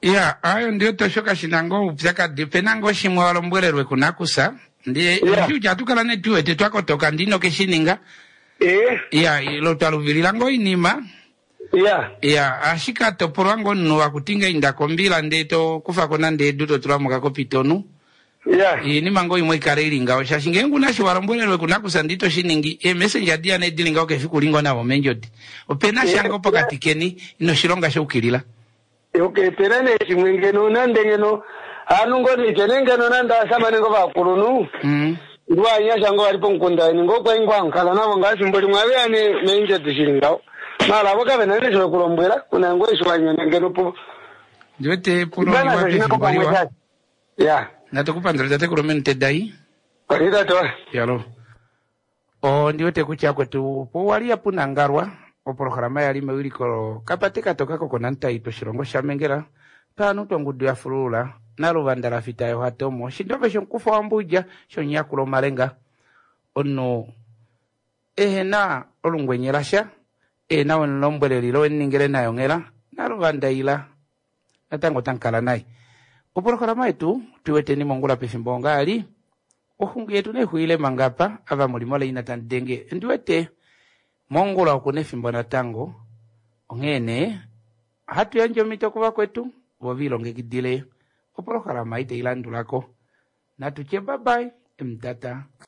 Ya, ayo ndio toshoka shinango upyaka dipenango shimwe walombwererwe kunakusa. Ndiye, yeah. Ndiyo jatukala netuwe tetwako toka ndino keshininga. Eh. Ya, ilo taluvililango inima. Yeah. Ya, ashika toporango nuwa kutinga indakombila ndeto kufa kona ndedu totulamuka kopitonu. Yeah. Ini mango imwe kareiringa oshashinge ngunashi walombwererwe kunakusa ndito shiningi e messenger dia ne dilinga okefikulingo nabo menjoti. Opena shango pokatikeni ino shilonga shukilila. Okay, perane chimwengeno nandengeno anungo ni chenengeno nanda sama nengo bakulunu. Mm. Ndwa nyasha ngo alipo nkunda ni ngo kwa ingwa nkala nabo ngasi mboli mwabe ane menje dishinga. Mala boka benane sho kulombwela kuna ngo ishwanya ngeno po. Jote puno ni wapi fibaliwa. Ya. Natukupa ndrete kuromente dai. Kwa hida to. Yalo. O ndiyote kucha kwetu po wali apuna ngarwa. O programa yali mawili ko kapatika tokako konanta ito shirongo shamengera pano tongudu ya furula na rubandara fitayo hatomo shindobe shonkufa wambuja shonyakulo malenga ono ehena olungwenyerasha e nawe nlombwele lilo ningere nayo ngera na rubandaila natango tankala nai o programa itu tuwete ni mongula pefimbonga ali ohungu yetu ne huile mangapa ava mulimo la inatandenge ndiwete Mongola okune fimbo na tango ongene hatu yanjo mitoko bakwetu bobilo ngekidile oporo karama ite ilandulako na tuche bye bye mtata.